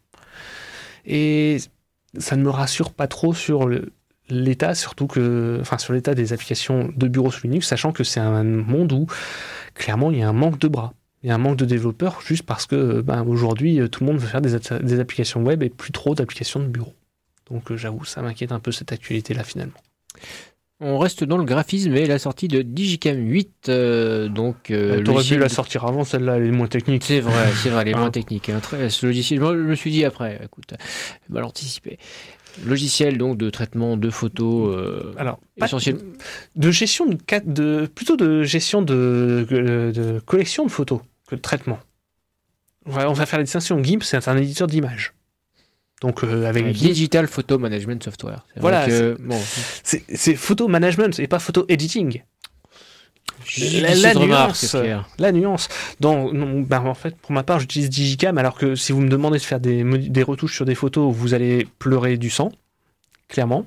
Et ça ne me rassure pas trop sur le- l'état, surtout que, enfin, sur l'état des applications de bureau sous Linux, sachant que c'est un monde où, clairement, il y a un manque de bras. Il y a un manque de développeurs juste parce que ben, aujourd'hui, tout le monde veut faire des, at- des applications web et plus trop d'applications de bureau. Donc euh, j'avoue, ça m'inquiète un peu cette actualité-là finalement. On reste dans le graphisme et la sortie de Digicam huit. Euh, donc, euh, T'aurais logiciel dû la de- sortir avant, celle-là, elle est moins technique. C'est vrai, c'est vrai, les Hein. moins techniques. Hein. Très- Ce logiciel, moi, je me suis dit après, écoute, mal anticipé. Logiciel donc de traitement de photos euh, Alors, pas essentiellement. de gestion de, ca- de plutôt de gestion de, de, de collection de photos que de traitement. On va, on va faire la distinction. GIMP, c'est un éditeur d'images. Donc euh, avec Euh, GIMP, Digital Photo Management Software. C'est Voilà, vrai que, bon, c'est, c'est photo management et pas photo editing. La, la remarque, nuance, Pierre. la nuance. Donc, non, bah, en fait, pour ma part, j'utilise Digicam, alors que si vous me demandez de faire des, des retouches sur des photos, vous allez pleurer du sang, clairement.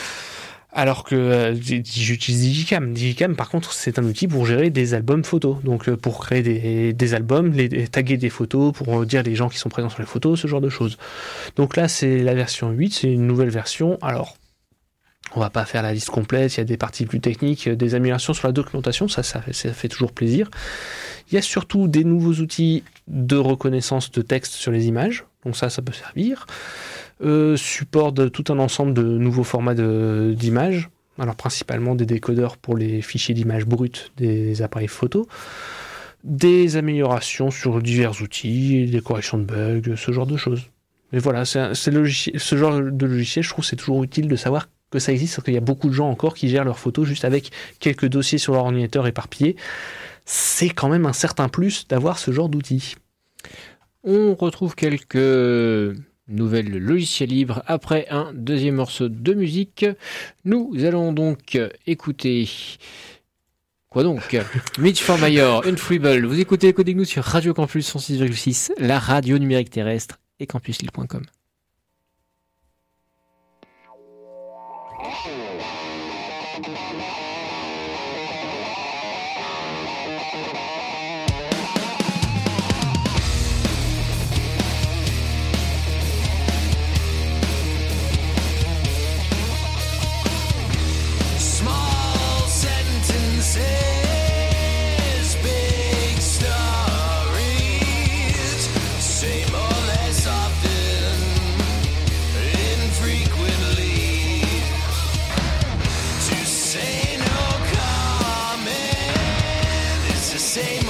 Alors que euh, j'utilise Digicam. Digicam, par contre, c'est un outil pour gérer des albums photos. Donc, euh, pour créer des, des albums, les, taguer des photos, pour dire les gens qui sont présents sur les photos, ce genre de choses. Donc là, c'est la version huit, c'est une nouvelle version. Alors, on va pas faire la liste complète, il y a des parties plus techniques, des améliorations sur la documentation, ça, ça, ça fait toujours plaisir. Il y a surtout des nouveaux outils de reconnaissance de texte sur les images, donc ça, ça peut servir. Euh, support de tout un ensemble de nouveaux formats de, d'images, alors principalement des décodeurs pour les fichiers d'images brutes des appareils photo, des améliorations sur divers outils, des corrections de bugs, ce genre de choses. Mais voilà, c'est, c'est logiciel, ce genre de logiciel, je trouve que c'est toujours utile de savoir que ça existe, parce qu'il y a beaucoup de gens encore qui gèrent leurs photos juste avec quelques dossiers sur leur ordinateur éparpillés. C'est quand même un certain plus d'avoir ce genre d'outils. On retrouve quelques nouvelles logiciels libres après un deuxième morceau de musique. Nous allons donc écouter... Quoi donc Mitch Formayor, Unfreeable. Vous écoutez Coding Nous sur Radio Campus cent six virgule six, la radio numérique terrestre et campus lille point com. Say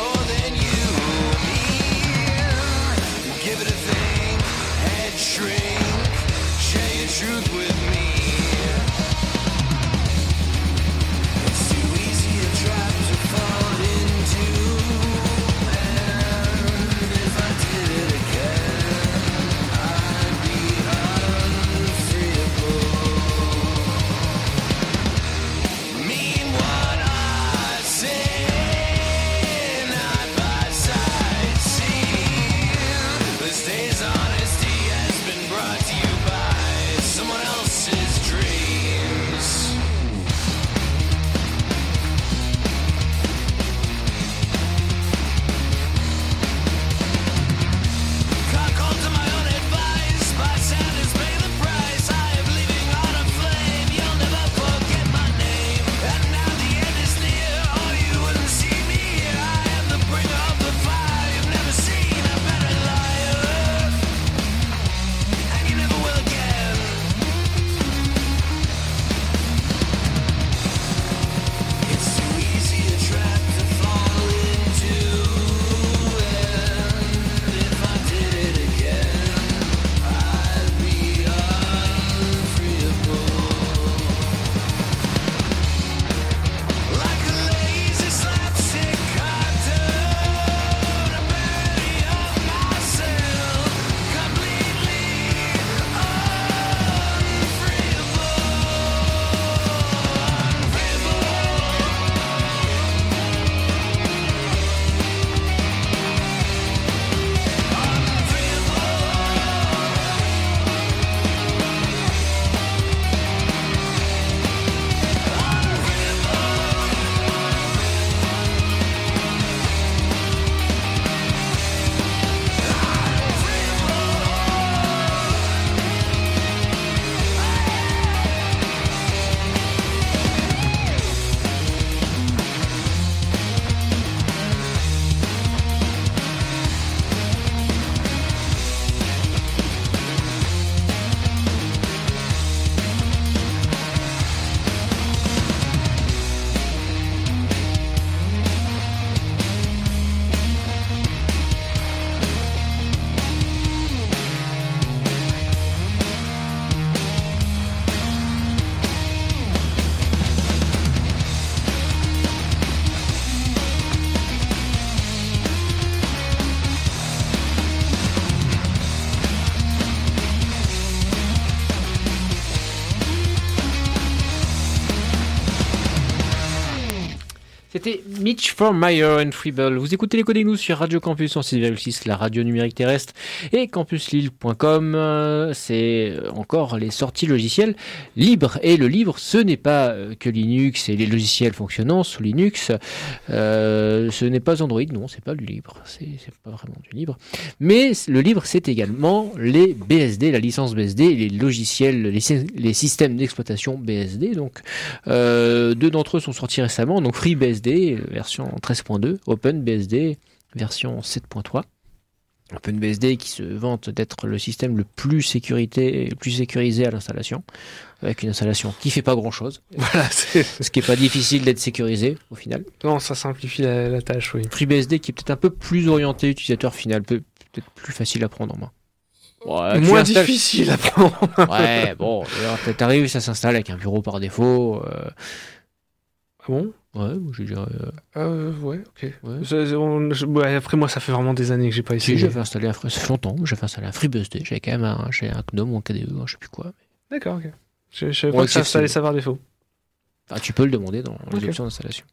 C'était Mitch from Meyer and Freebell. Vous écoutez les Coding News sur Radio Campus en six virgule six, la radio numérique terrestre, et campus lille point com. C'est encore les sorties logicielles libres. Et le libre, ce n'est pas que Linux et les logiciels fonctionnant sous Linux. Euh, ce n'est pas Android, non, c'est pas du libre. C'est, c'est pas vraiment du libre. Mais le libre, c'est également les B S D, la licence B S D, les logiciels, les, les systèmes d'exploitation B S D. Donc, euh, deux d'entre eux sont sortis récemment. Donc, FreeBSD, version treize point deux, OpenBSD, version sept point trois. OpenBSD qui se vante d'être le système le plus, sécurité, le plus sécurisé à l'installation, avec une installation qui fait pas grand chose. Voilà, c'est... Ce qui est pas difficile d'être sécurisé au final. Non, ça simplifie la, la tâche, oui. FreeBSD qui est peut-être un peu plus orienté utilisateur final, peut, peut-être plus facile à prendre en main. Ouais, moins installes... difficile à prendre en main. Ouais, bon, alors, t'arrives, ça s'installe avec un bureau par défaut. Euh... Ah bon? Ouais, je dirais. Euh... Euh, ouais, ok. Ouais. Je, on, je, ouais, après, moi, ça fait vraiment des années que j'ai pas essayé. Si, j'avais installé un, ça fait longtemps, j'avais installé un FreeBSD. J'avais quand même un, j'avais un GNOME ou un K D E, je sais plus quoi. Mais... D'accord, ok. Je, je savais pas que ça installait ça par défaut. Enfin, tu peux le demander dans les okay. options d'installation.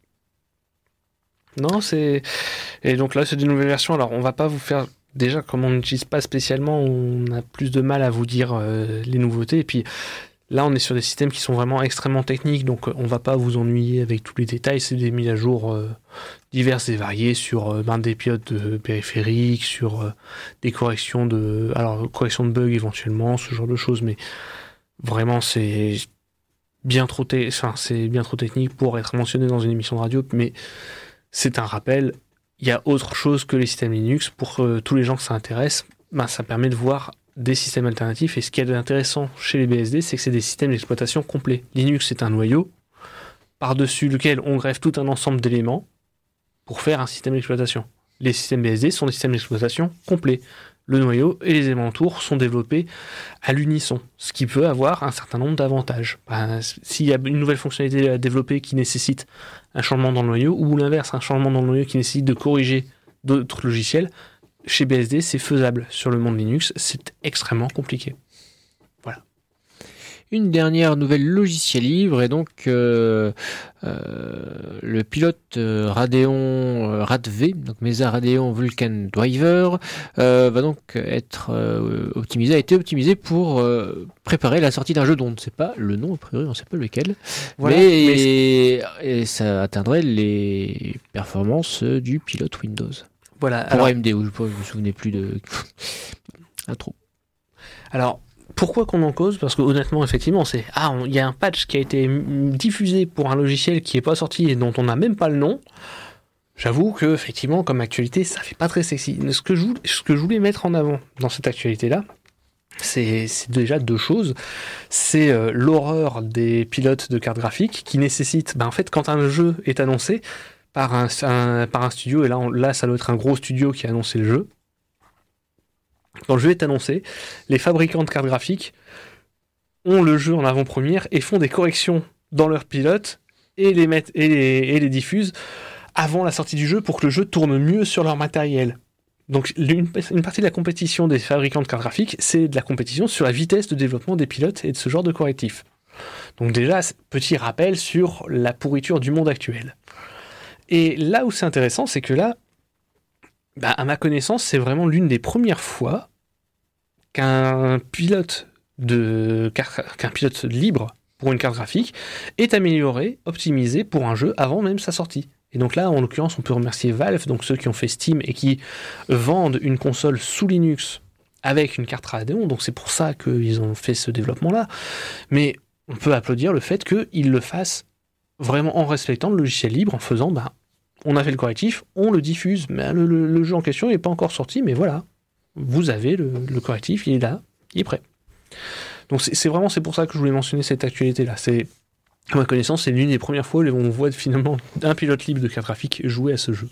Non, c'est. Et donc là, c'est des nouvelles versions. Alors, on va pas vous faire. Déjà, comme on n'utilise pas spécialement, on a plus de mal à vous dire euh, les nouveautés. Et puis. Là, on est sur des systèmes qui sont vraiment extrêmement techniques, donc on ne va pas vous ennuyer avec tous les détails. C'est des mises à jour euh, diverses et variées sur euh, ben, des pilotes de périphériques, sur euh, des corrections de, alors corrections de bugs éventuellement, ce genre de choses. Mais vraiment, c'est bien trop, te... enfin, c'est bien trop technique pour être mentionné dans une émission de radio. Mais c'est un rappel. Il y a autre chose que les systèmes Linux pour euh, tous les gens que ça intéresse. Ben, ça permet de voir des systèmes alternatifs, et ce qui est intéressant chez les B S D, c'est que c'est des systèmes d'exploitation complets. Linux, c'est un noyau par-dessus lequel on greffe tout un ensemble d'éléments pour faire un système d'exploitation. Les systèmes B S D sont des systèmes d'exploitation complets. Le noyau et les éléments autour sont développés à l'unisson, ce qui peut avoir un certain nombre d'avantages. Ben, s'il y a une nouvelle fonctionnalité à développer qui nécessite un changement dans le noyau, ou l'inverse, un changement dans le noyau qui nécessite de corriger d'autres logiciels, chez B S D, c'est faisable. Sur le monde Linux, c'est extrêmement compliqué. Voilà. Une dernière nouvelle logiciel libre est donc euh, euh, le pilote euh, Radeon euh, R A D V, donc Mesa Radeon Vulkan Driver, euh, va donc être euh, optimisé, a été optimisé pour euh, préparer la sortie d'un jeu dont on ne sait pas le nom, a priori on ne sait pas lequel, voilà, mais, mais... Et ça atteindrait les performances du pilote Windows. Voilà, pour alors, A M D, où je ne me souvenais plus de un trou. Alors, pourquoi qu'on en cause? Parce que honnêtement, effectivement, c'est ah, il y a un patch qui a été diffusé pour un logiciel qui n'est pas sorti et dont on n'a même pas le nom. J'avoue que effectivement, comme actualité, ça fait pas très sexy. Ce que je voulais, ce que je voulais mettre en avant dans cette actualité-là, c'est, c'est déjà deux choses. C'est euh, l'horreur des pilotes de cartes graphiques qui nécessitent, ben, en fait, quand un jeu est annoncé par un, un, par un studio, et là, on, là, ça doit être un gros studio qui a annoncé le jeu. Quand le jeu est annoncé, les fabricants de cartes graphiques ont le jeu en avant-première et font des corrections dans leur pilote et les, mettent, et les, et les diffusent avant la sortie du jeu pour que le jeu tourne mieux sur leur matériel. Donc une, une partie de la compétition des fabricants de cartes graphiques, c'est de la compétition sur la vitesse de développement des pilotes et de ce genre de correctifs. Donc déjà, petit rappel sur la pourriture du monde actuel. Et là où c'est intéressant, c'est que là, bah, à ma connaissance, c'est vraiment l'une des premières fois qu'un pilote de qu'un pilote libre pour une carte graphique est amélioré, optimisé pour un jeu avant même sa sortie. Et donc là, en l'occurrence, on peut remercier Valve, donc ceux qui ont fait Steam et qui vendent une console sous Linux avec une carte Radeon. Donc c'est pour ça qu'ils ont fait ce développement-là. Mais on peut applaudir le fait qu'ils le fassent vraiment en respectant le logiciel libre, en faisant, bah, on a fait le correctif, on le diffuse, mais le, le, le jeu en question n'est pas encore sorti, mais voilà, vous avez le, le correctif, il est là, il est prêt. Donc c'est, c'est vraiment c'est pour ça que je voulais mentionner cette actualité-là. C'est, à ma connaissance, c'est l'une des premières fois où on voit finalement un pilote libre de carte graphique jouer à ce jeu.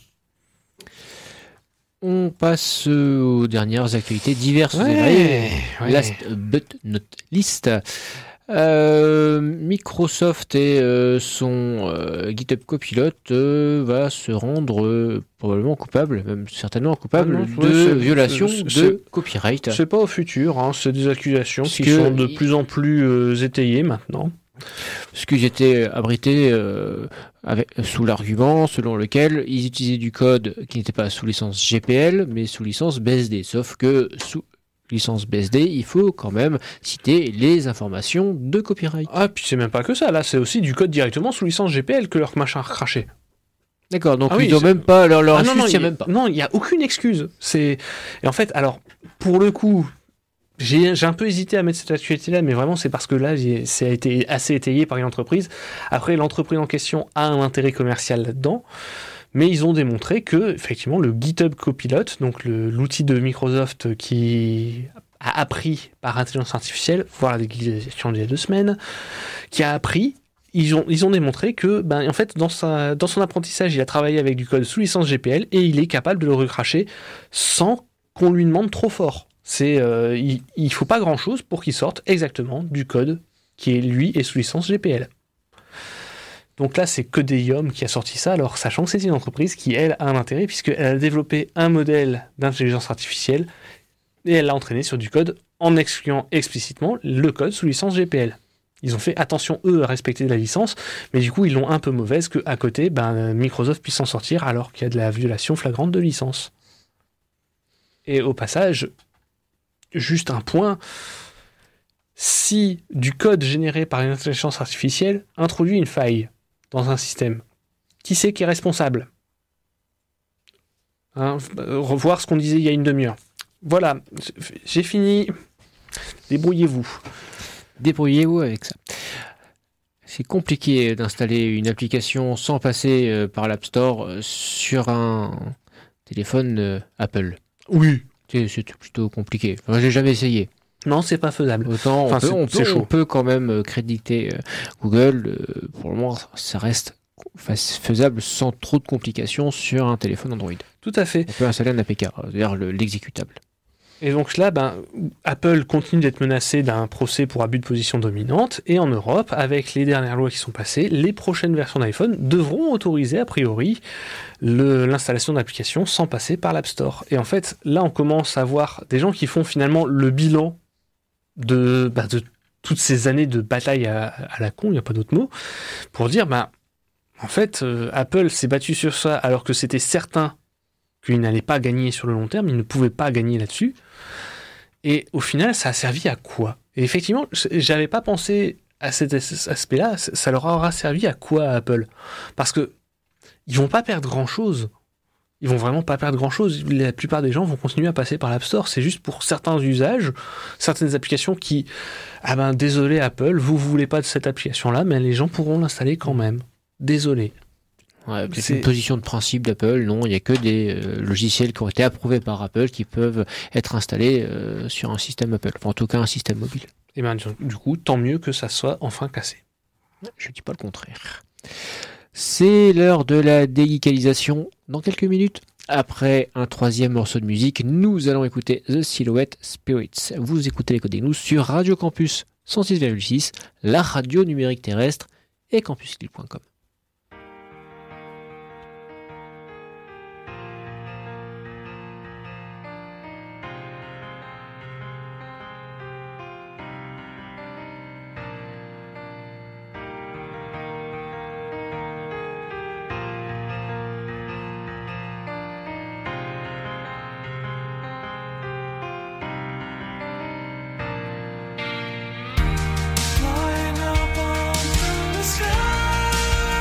On passe aux dernières actualités diverses ouais, et variées. Ouais. Last but not least. Euh, Microsoft et euh, son euh, GitHub Copilot euh, va se rendre euh, probablement coupable, même certainement coupable, ah non, de ouais, c'est, violation c'est, de c'est, copyright. C'est pas au futur, hein, c'est des accusations Parce qui que sont de il... plus en plus euh, étayées maintenant. Parce que j'étais abrité euh, avec, sous l'argument selon lequel ils utilisaient du code qui n'était pas sous licence G P L, mais sous licence B S D. Sauf que sous licence B S D, il faut quand même citer les informations de copyright. Ah, puis c'est même pas que ça. Là, c'est aussi du code directement sous licence G P L que leur machin a craché. D'accord, donc Ah oui, ils n'ont c'est- même pas leur, leur Ah non, excuse, non, il y a il- même pas. Non, il n'y a aucune excuse. C'est... Et en fait, alors, pour le coup, j'ai, j'ai un peu hésité à mettre cette actualité-là, mais vraiment, c'est parce que là, j'ai- ça a été assez étayé par une entreprise. Après, l'entreprise en question a un intérêt commercial là-dedans, mais ils ont démontré que, effectivement, le GitHub Copilot, donc le- l'outil de Microsoft qui a appris par intelligence artificielle, voire la déguisation d'il y a deux semaines, qui a appris, ils ont, ils ont démontré que, ben, en fait, dans, sa, dans son apprentissage, il a travaillé avec du code sous licence G P L et il est capable de le recracher sans qu'on lui demande trop fort. C'est, euh, il, il faut pas grand chose pour qu'il sorte exactement du code qui est lui est sous licence G P L. Donc là, c'est Codeium qui a sorti ça, alors sachant que c'est une entreprise qui, elle, a un intérêt puisqu'elle a développé un modèle d'intelligence artificielle et elle l'a entraîné sur du code en excluant explicitement le code sous licence G P L. Ils ont fait attention, eux, à respecter la licence, mais du coup, ils l'ont un peu mauvaise qu'à côté, ben, Microsoft puisse s'en sortir alors qu'il y a de la violation flagrante de licence. Et au passage, juste un point, si du code généré par une intelligence artificielle introduit une faille dans un système, qui c'est qui est responsable ? Hein, euh, revoir ce qu'on disait il y a une demi-heure. Voilà, j'ai fini. Débrouillez-vous. Débrouillez-vous avec ça. C'est compliqué d'installer une application sans passer euh, par l'App Store euh, sur un téléphone euh, Apple. Oui. C'est, c'est plutôt compliqué. Enfin, j'ai jamais essayé. Non, c'est pas faisable. Autant Enfin, on, peut, c'est- on, c'est peut, chaud. on peut quand même euh, créditer euh, Google. euh, pour le moment, ça reste fa- faisable sans trop de complications sur un téléphone Android. Tout à fait. On peut installer un A P K, c'est-à-dire le- l'exécutable. Et donc là, ben, Apple continue d'être menacé d'un procès pour abus de position dominante. Et en Europe, avec les dernières lois qui sont passées, les prochaines versions d'iPhone devront autoriser, a priori, le- l'installation d'applications sans passer par l'App Store. Et en fait, là, on commence à voir des gens qui font finalement le bilan de, bah, de toutes ces années de bataille à, à la con, il n'y a pas d'autre mot, pour dire, bah, en fait, euh, Apple s'est battu sur ça alors que c'était certain qu'il n'allait pas gagner sur le long terme, il ne pouvait pas gagner là-dessus. Et au final, ça a servi à quoi ? Et effectivement, j'avais pas pensé à cet aspect-là, ça leur aura servi à quoi à Apple ? Parce que ils vont pas perdre grand-chose. Ils vont vraiment pas perdre grand-chose. La plupart des gens vont continuer à passer par l'App Store. C'est juste pour certains usages, certaines applications qui... Ah ben, désolé Apple, vous voulez pas de cette application-là, mais les gens pourront l'installer quand même. Désolé. Ouais, c'est C'est- une position de principe d'Apple. Non, il n'y a que des euh, logiciels qui ont été approuvés par Apple qui peuvent être installés euh, sur un système Apple. Enfin, en tout cas, un système mobile. Et ben, du coup, tant mieux que ça soit enfin cassé. Je ne dis pas le contraire. C'est l'heure de la déguicalisation. Dans quelques minutes, après un troisième morceau de musique, nous allons écouter The Silhouette Spirits. Vous écoutez les Codes des Gnous sur Radio Campus cent six virgule six, la radio numérique terrestre et campus lille point com. Flying up on through the sky.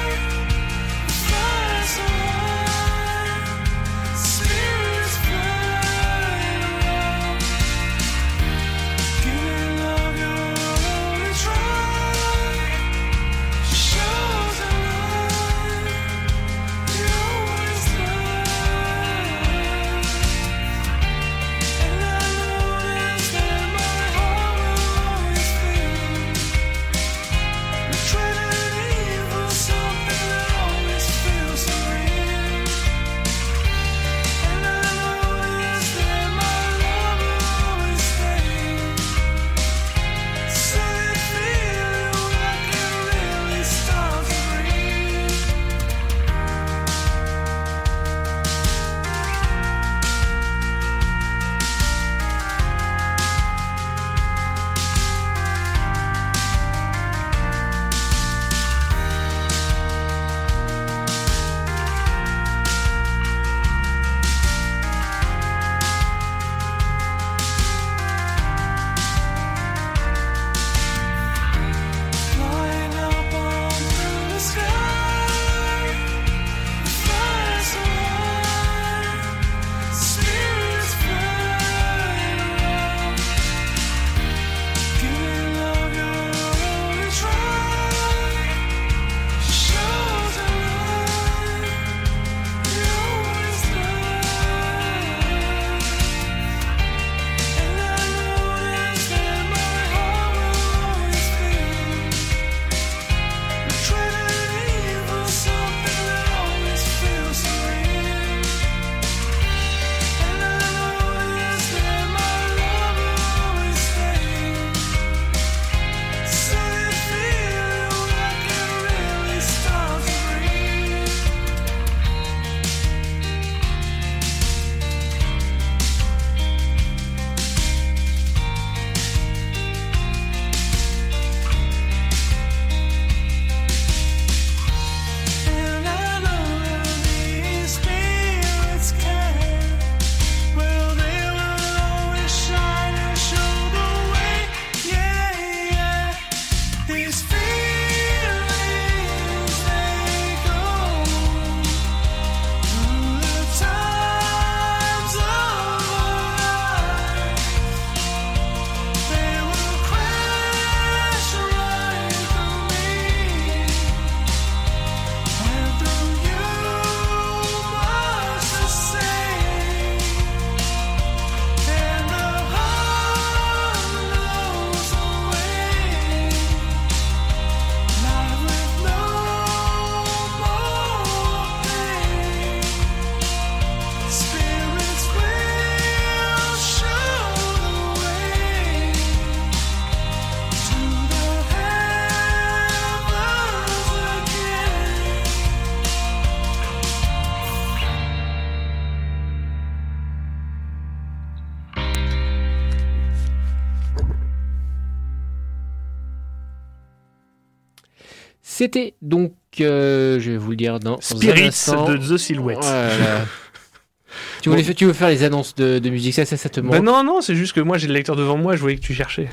C'était donc, euh, je vais vous le dire dans un Spirits instant. de The Silhouette. Voilà. tu, voulais, tu veux faire les annonces de, de musique, ça, ça, ça te manque. Ben non, non, c'est juste que moi j'ai le lecteur devant moi, je voyais que tu cherchais.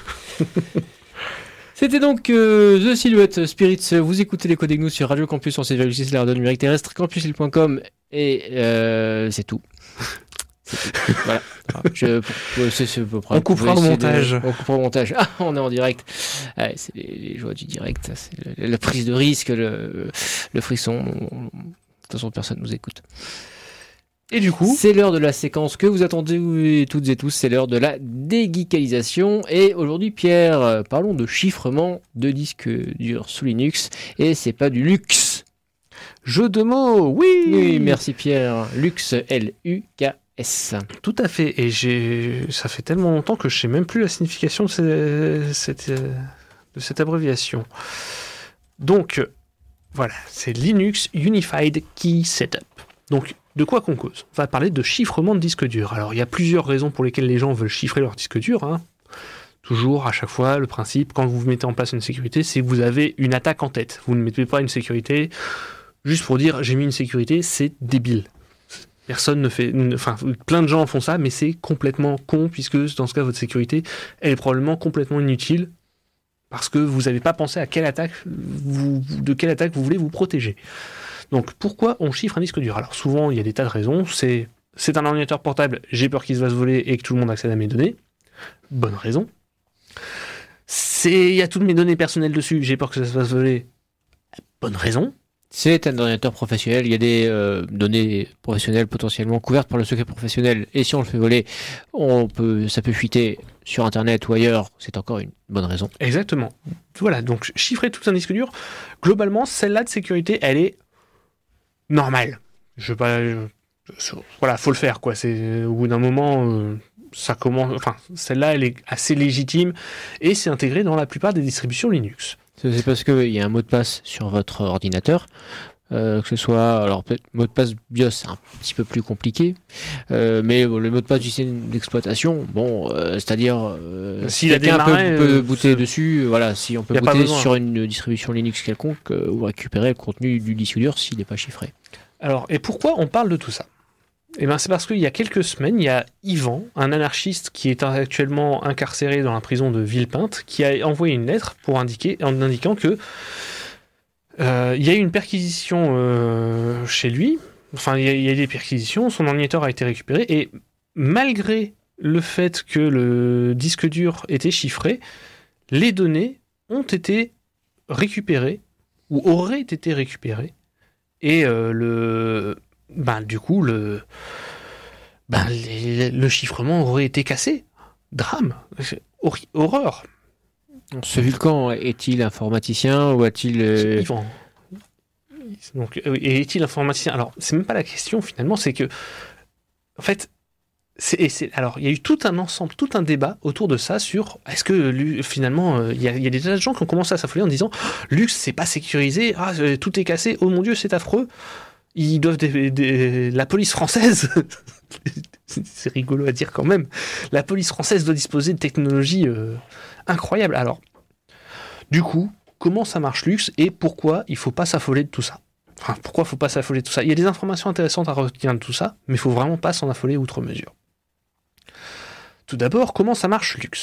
C'était donc euh, The Silhouette Spirits. Vous écoutez les Codes Gnous sur Radio Campus en sept virgule six, la radio numérique terrestre, campus point com, et euh, c'est tout. C'est tout. Voilà. Je, pour, c'est, c'est, pour, on coupera au montage. De, on coupera au montage. Ah, on est en direct. Ouais, c'est les, les joies du direct. Ça, c'est le, la prise de risque, le, le frisson. On, de toute façon, personne nous écoute. Et du coup, c'est l'heure de la séquence que vous attendez toutes et tous. C'est l'heure de la dégeekalisation. Et aujourd'hui, Pierre, parlons de chiffrement de disques durs sous Linux. Et c'est pas du luxe. Jeu de mots, oui. Oui, merci Pierre. Lux, L U K S. Tout à fait. Et j'ai, ça fait tellement longtemps que je sais même plus la signification de cette, cette, de cette abréviation. Donc, voilà, c'est Linux Unified Key Setup. Donc, de quoi qu'on cause ? On va parler de chiffrement de disque dur. Alors, il y a plusieurs raisons pour lesquelles les gens veulent chiffrer leur disque dur. Hein. Toujours, à chaque fois, le principe, quand vous mettez en place une sécurité, c'est que vous avez une attaque en tête. Vous ne mettez pas une sécurité juste pour dire « j'ai mis une sécurité », c'est débile. Personne ne fait... Enfin, plein de gens font ça, mais c'est complètement con, puisque dans ce cas, votre sécurité, elle est probablement complètement inutile, parce que vous n'avez pas pensé à quelle attaque vous, de quelle attaque vous voulez vous protéger. Donc, pourquoi on chiffre un disque dur ? Alors, souvent, il y a des tas de raisons. C'est, c'est un ordinateur portable, j'ai peur qu'il se fasse voler et que tout le monde accède à mes données. Bonne raison. C'est, il y a toutes mes données personnelles dessus, j'ai peur que ça se fasse voler. Bonne raison. C'est un ordinateur professionnel, il y a des euh, données professionnelles potentiellement couvertes par le secret professionnel, et si on le fait voler, on peut, ça peut fuiter sur Internet ou ailleurs, c'est encore une bonne raison. Exactement. Voilà, donc chiffrer tout un disque dur, globalement, celle-là de sécurité, elle est normale. Je veux pas... Je, je, voilà, faut le faire, quoi. C'est, au bout d'un moment, euh, ça commence... Enfin, celle-là, elle est assez légitime, et c'est intégré dans la plupart des distributions Linux. C'est parce qu'il y a un mot de passe sur votre ordinateur, euh, que ce soit, alors peut-être mot de passe BIOS, c'est un petit peu plus compliqué, euh, mais bon, le mot de passe du système d'exploitation, bon, euh, c'est-à-dire euh, si quelqu'un démarré, peut, peut euh, booter dessus, voilà, si on peut y a booter sur une distribution Linux quelconque, euh, ou récupérer le contenu du disque dur s'il n'est pas chiffré. Alors, et pourquoi on parle de tout ça ? Eh ben, c'est parce qu'il y a quelques semaines, il y a Yvan, un anarchiste qui est actuellement incarcéré dans la prison de Villepinte, qui a envoyé une lettre pour indiquer, en indiquant que euh, il y a eu une perquisition euh, chez lui. Enfin, il y, a, il y a des perquisitions. Son ordinateur a été récupéré et malgré le fait que le disque dur était chiffré, les données ont été récupérées ou auraient été récupérées et euh, le Ben, du coup, le, ben, les, le chiffrement aurait été cassé. Drame. Horri- horreur. Ce Vulcan est-il informaticien ou a-t-il... Euh... Yvan. Donc, et est-il informaticien ? Alors, c'est même pas la question, finalement, c'est que... En fait, c'est, c'est, alors, il y a eu tout un ensemble, tout un débat autour de ça sur... Est-ce que, lui, finalement, il euh, y, y a des tas de gens qui ont commencé à s'affoler en disant « Lux, c'est pas sécurisé. Ah, tout est cassé. Oh mon Dieu, c'est affreux. » Ils doivent des, des, la police française, c'est rigolo à dire quand même, la police française doit disposer de technologies euh, incroyables. Alors, du coup, comment ça marche Lux et pourquoi il ne faut pas s'affoler de tout ça ? Enfin, pourquoi il ne faut pas s'affoler de tout ça ? Il y a des informations intéressantes à retenir de tout ça, mais il ne faut vraiment pas s'en affoler outre mesure. Tout d'abord, comment ça marche Lux ?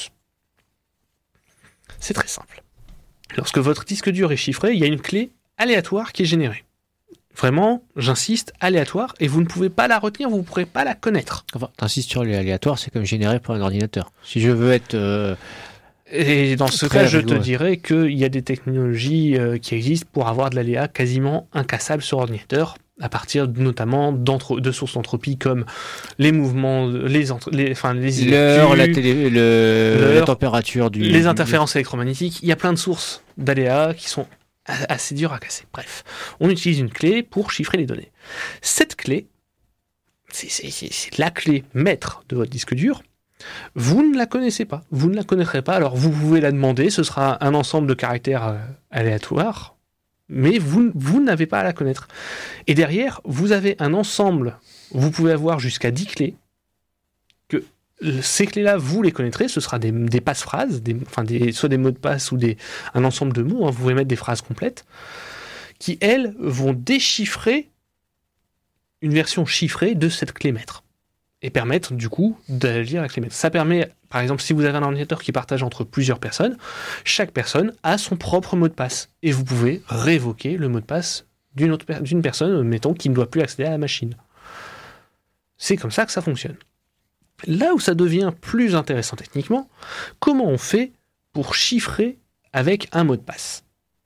C'est très simple. Lorsque votre disque dur est chiffré, il y a une clé aléatoire qui est générée. Vraiment, j'insiste, aléatoire, et vous ne pouvez pas la retenir, vous ne pourrez pas la connaître. Enfin, t'insistes sur l'aléatoire, c'est comme généré par un ordinateur. Si je veux être... Euh, et dans ce cas, je te dirais qu'il y a des technologies euh, qui existent pour avoir de l'aléa quasiment incassable sur ordinateur, à partir notamment de sources d'entropie comme les mouvements, les, entre, les, enfin, les l'heure, la, télé, le, la température du... Les interférences électromagnétiques, il y a plein de sources d'aléas qui sont assez dur à casser. Bref, on utilise une clé pour chiffrer les données. Cette clé, c'est, c'est, c'est, c'est la clé maître de votre disque dur. Vous ne la connaissez pas. Vous ne la connaîtrez pas. Alors, vous pouvez la demander. Ce sera un ensemble de caractères euh, aléatoires. Mais vous, vous n'avez pas à la connaître. Et derrière, vous avez un ensemble. Vous pouvez avoir jusqu'à dix clés que ces clés-là, vous les connaîtrez, ce sera des, des passe-phrases, des, enfin des, soit des mots de passe ou des, un ensemble de mots, hein, vous pouvez mettre des phrases complètes, qui, elles, vont déchiffrer une version chiffrée de cette clé maître, et permettre, du coup, de lire la clé maître. Ça permet, par exemple, si vous avez un ordinateur qui partage entre plusieurs personnes, chaque personne a son propre mot de passe, et vous pouvez révoquer le mot de passe d'une, autre, d'une personne, mettons, qui ne doit plus accéder à la machine. C'est comme ça que ça fonctionne. Là où ça devient plus intéressant techniquement, comment on fait pour chiffrer avec un mot de passe ?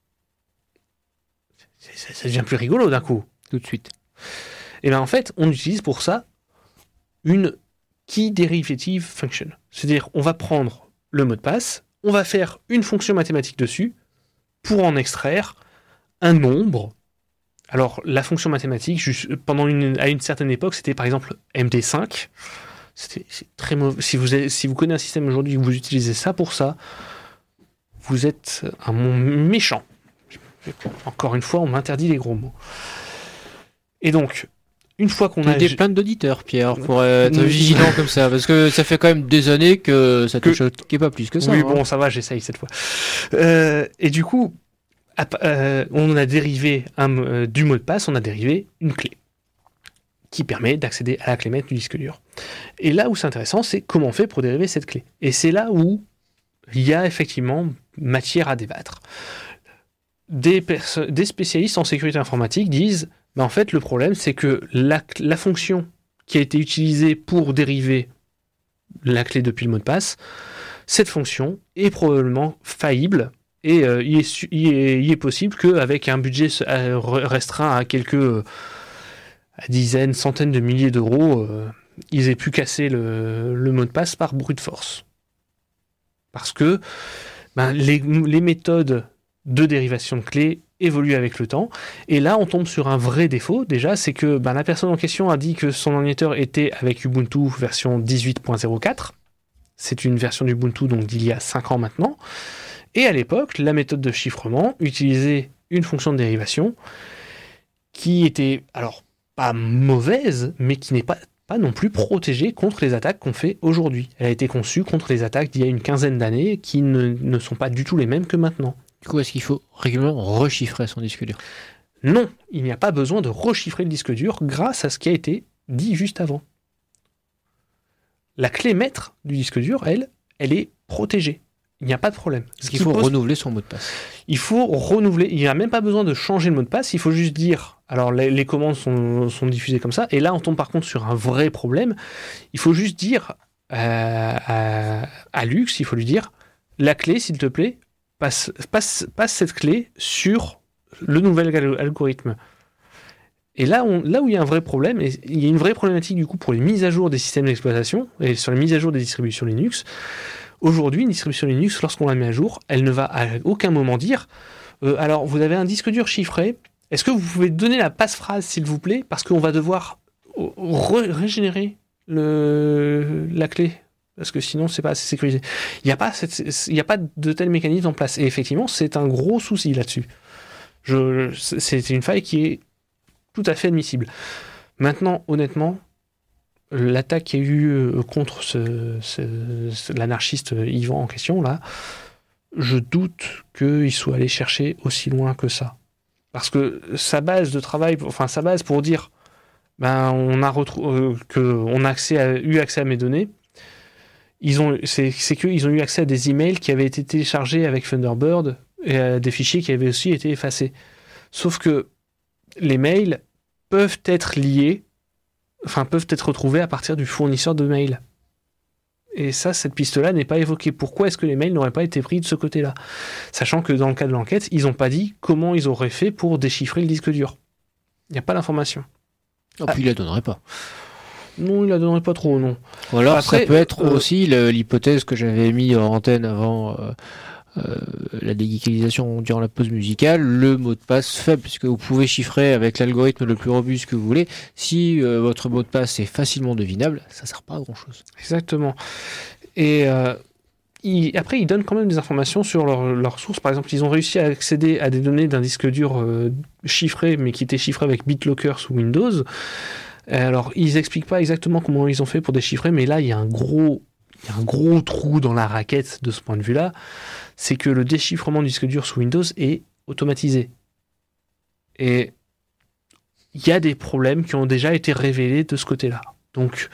Ça, ça devient plus rigolo d'un coup, Tout de suite. Et bien en fait, on utilise pour ça une key derivative function. C'est-à-dire, on va prendre le mot de passe, on va faire une fonction mathématique dessus pour en extraire un nombre. Alors, la fonction mathématique, juste, pendant une, à une certaine époque, c'était par exemple M D cinq. C'était, c'est très mauvais. Si vous, avez, si vous connaissez un système aujourd'hui et que vous utilisez ça pour ça, vous êtes un méchant. Encore une fois, on m'interdit les gros mots. Et donc, une fois qu'on a... Il y a des plaintes d'auditeurs, Pierre, pour être vigilant comme ça, parce que ça fait quand même des années que ça te Que- choquait pas plus que ça. Oui, hein. bon, ça va, j'essaye cette fois. Euh, et du coup, ap- euh, on a dérivé un, euh, du mot de passe, on a dérivé une clé qui permet d'accéder à la clé maître du disque dur. Et là où c'est intéressant, c'est comment on fait pour dériver cette clé. Et c'est là où il y a effectivement matière à débattre. Des, perso- des spécialistes en sécurité informatique disent, bah en fait, le problème, c'est que la, la fonction qui a été utilisée pour dériver la clé depuis le mot de passe, cette fonction est probablement faillible et euh, il, est, su- il, est, il est possible qu'avec un budget euh, restreint à quelques euh, à dizaines, centaines de milliers d'euros, euh, ils aient pu casser le, le mot de passe par brute force. Parce que ben, les, les méthodes de dérivation de clés évoluent avec le temps. Et là, on tombe sur un vrai défaut, déjà, c'est que ben, la personne en question a dit que son ordinateur était avec Ubuntu version dix-huit point zéro quatre. C'est une version d'Ubuntu donc d'il y a cinq ans maintenant. Et à l'époque, la méthode de chiffrement utilisait une fonction de dérivation qui était, alors, pas mauvaise, mais qui n'est pas, pas non plus protégée contre les attaques qu'on fait aujourd'hui. Elle a été conçue contre les attaques d'il y a une quinzaine d'années qui ne, ne sont pas du tout les mêmes que maintenant. Du coup, est-ce qu'il faut régulièrement rechiffrer son disque dur ? Non, il n'y a pas besoin de rechiffrer le disque dur grâce à ce qui a été dit juste avant. La clé maître du disque dur, elle, elle est protégée. Il n'y a pas de problème. Est-ce qu'il faut pose- renouveler son mot de passe ? Il faut renouveler. Il n'y a même pas besoin de changer le mot de passe. Il faut juste dire. Alors, les, les commandes sont, sont diffusées comme ça. Et là, on tombe par contre sur un vrai problème. Il faut juste dire euh, à, à Lux, il faut lui dire la clé, s'il te plaît, passe, passe, passe cette clé sur le nouvel al- algorithme. Et là, on, là où il y a un vrai problème, et il y a une vraie problématique du coup pour les mises à jour des systèmes d'exploitation et sur les mises à jour des distributions Linux. Aujourd'hui, une distribution Linux, lorsqu'on la met à jour, elle ne va à aucun moment dire euh, alors, vous avez un disque dur chiffré, est-ce que vous pouvez donner la passe-phrase, s'il vous plaît, parce qu'on va devoir re- régénérer le, la clé, parce que sinon, c'est pas assez sécurisé. Il n'y a pas cette, il n'y a pas de tel mécanisme en place. Et effectivement, c'est un gros souci là-dessus. Je, c'est une faille qui est tout à fait admissible. Maintenant, honnêtement, l'attaque qu'il y a eu contre ce, ce, ce- l'anarchiste Yvan en question, là, je doute qu'il soit allé chercher aussi loin que ça. Parce que sa base de travail, enfin sa base pour dire ben, on a, retrou- euh, que on a accès à, eu accès à mes données, ils ont, c'est, c'est qu'ils ont eu accès à des emails qui avaient été téléchargés avec Thunderbird et à des fichiers qui avaient aussi été effacés. Sauf que les mails peuvent être liés, enfin peuvent être retrouvés à partir du fournisseur de mails. Et ça, cette piste-là n'est pas évoquée. Pourquoi est-ce que les mails n'auraient pas été pris de ce côté-là ? Sachant que dans le cas de l'enquête, ils n'ont pas dit comment ils auraient fait pour déchiffrer le disque dur. Il n'y a pas d'information. Oh, puis il la donnerait pas. Non, il la donnerait pas trop, non. Ou alors, Après, ça peut être euh, aussi le- l'hypothèse que j'avais mis en antenne avant euh, euh, la déguicalisation durant la pause musicale, le mot de passe faible, puisque vous pouvez chiffrer avec l'algorithme le plus robuste que vous voulez. Si euh, votre mot de passe est facilement devinable, ça sert pas à grand chose. Exactement. Et euh, ils- après, ils donnent quand même des informations sur leurs leur sources. Par exemple, ils ont réussi à accéder à des données d'un disque dur euh, chiffré, mais qui était chiffré avec BitLocker sous Windows, Alors, ils expliquent pas exactement comment ils ont fait pour déchiffrer, mais là, il y a un gros, il y a un gros trou dans la raquette de ce point de vue-là. C'est que le déchiffrement du disque dur sous Windows est automatisé. Et il y a des problèmes qui ont déjà été révélés de ce côté-là. Donc,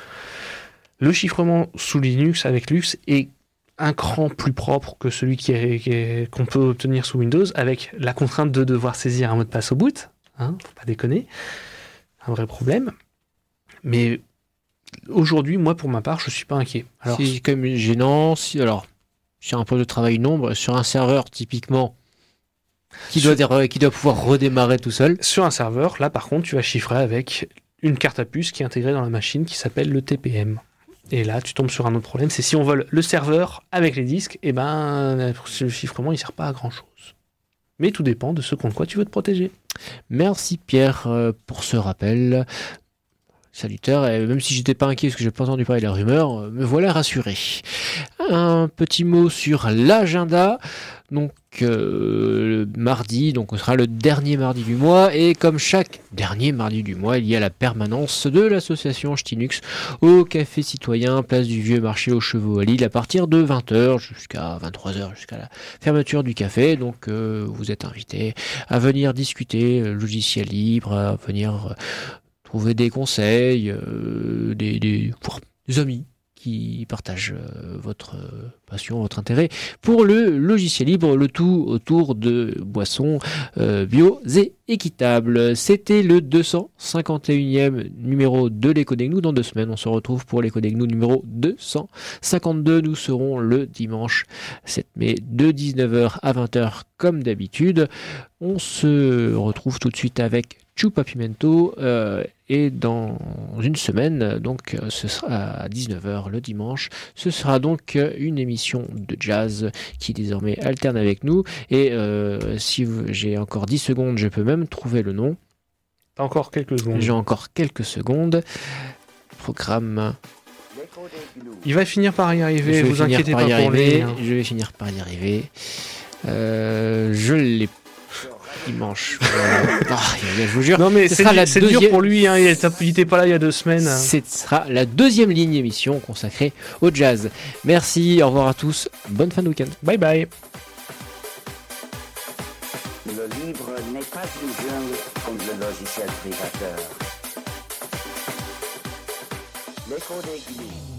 le chiffrement sous Linux avec Lux est un cran plus propre que celui qui est, qui est- qu'on peut obtenir sous Windows, avec la contrainte de devoir saisir un mot de passe au boot. Hein, faut pas déconner. Un vrai problème. Mais aujourd'hui, moi, pour ma part, je suis pas inquiet. Alors, C'est quand même gênant. Si, alors, sur un poste de travail nombre, sur un serveur typiquement qui doit, Sur- dire- qui doit pouvoir redémarrer tout seul. sur un serveur, là, par contre, tu vas chiffrer avec une carte à puce qui est intégrée dans la machine qui s'appelle le T P M. Et là, tu tombes sur un autre problème, c'est si on vole le serveur avec les disques, et ben, le chiffrement, il sert pas à grand chose. Mais tout dépend de ce contre quoi tu veux te protéger. Merci Pierre euh, pour ce rappel. Salutaire, et même si j'étais pas inquiet parce que j'ai pas entendu parler de la rumeur, euh, me voilà rassuré. Un petit mot sur l'agenda. Donc euh, mardi, donc on sera le dernier mardi du mois, et comme chaque dernier mardi du mois, il y a la permanence de l'association Ch'tinux au Café Citoyen, place du Vieux Marché aux Chevaux à Lille, à partir de vingt heures jusqu'à vingt-trois heures, jusqu'à la fermeture du café. Donc euh, vous êtes invités à venir discuter euh, logiciel libre, à venir euh, trouver des conseils, euh, des, des, pour des amis qui partagent euh, votre euh, passion, votre intérêt pour le logiciel libre, le tout autour de boissons euh, bio et équitables. C'était le deux cent cinquante et unième numéro de l'Écho des Gnous. Dans deux semaines, on se retrouve pour l'Écho des Gnous numéro deux cent cinquante-deux. Nous serons le dimanche sept mai de dix-neuf heures à vingt heures comme d'habitude. On se retrouve tout de suite avec Chupa Pimento euh, et dans une semaine, donc euh, ce sera à dix-neuf heures le dimanche, ce sera donc euh, une émission de jazz qui désormais alterne avec nous. Et euh, si vous- j'ai encore dix secondes, je peux même trouver le nom. T'as encore quelques secondes. J'ai encore quelques secondes. Programme. Il va finir par y Je arriver, vais vous finir inquiétez par pas y pour lui. arriver. hein. Je vais finir par y arriver. Euh, je l'ai dimanche. Voilà. Ah, je vous jure. Non mais Ce c'est sera du- la c'est dur deuxième- pour lui, hein, il était il était pas là il y a deux semaines. Ce sera la deuxième ligne émission consacrée au jazz. Merci, au revoir à tous, bonne fin de week-end. Bye bye. Le livre n'est pas une jungle comme le logiciel privateur. L'écho des Gnous.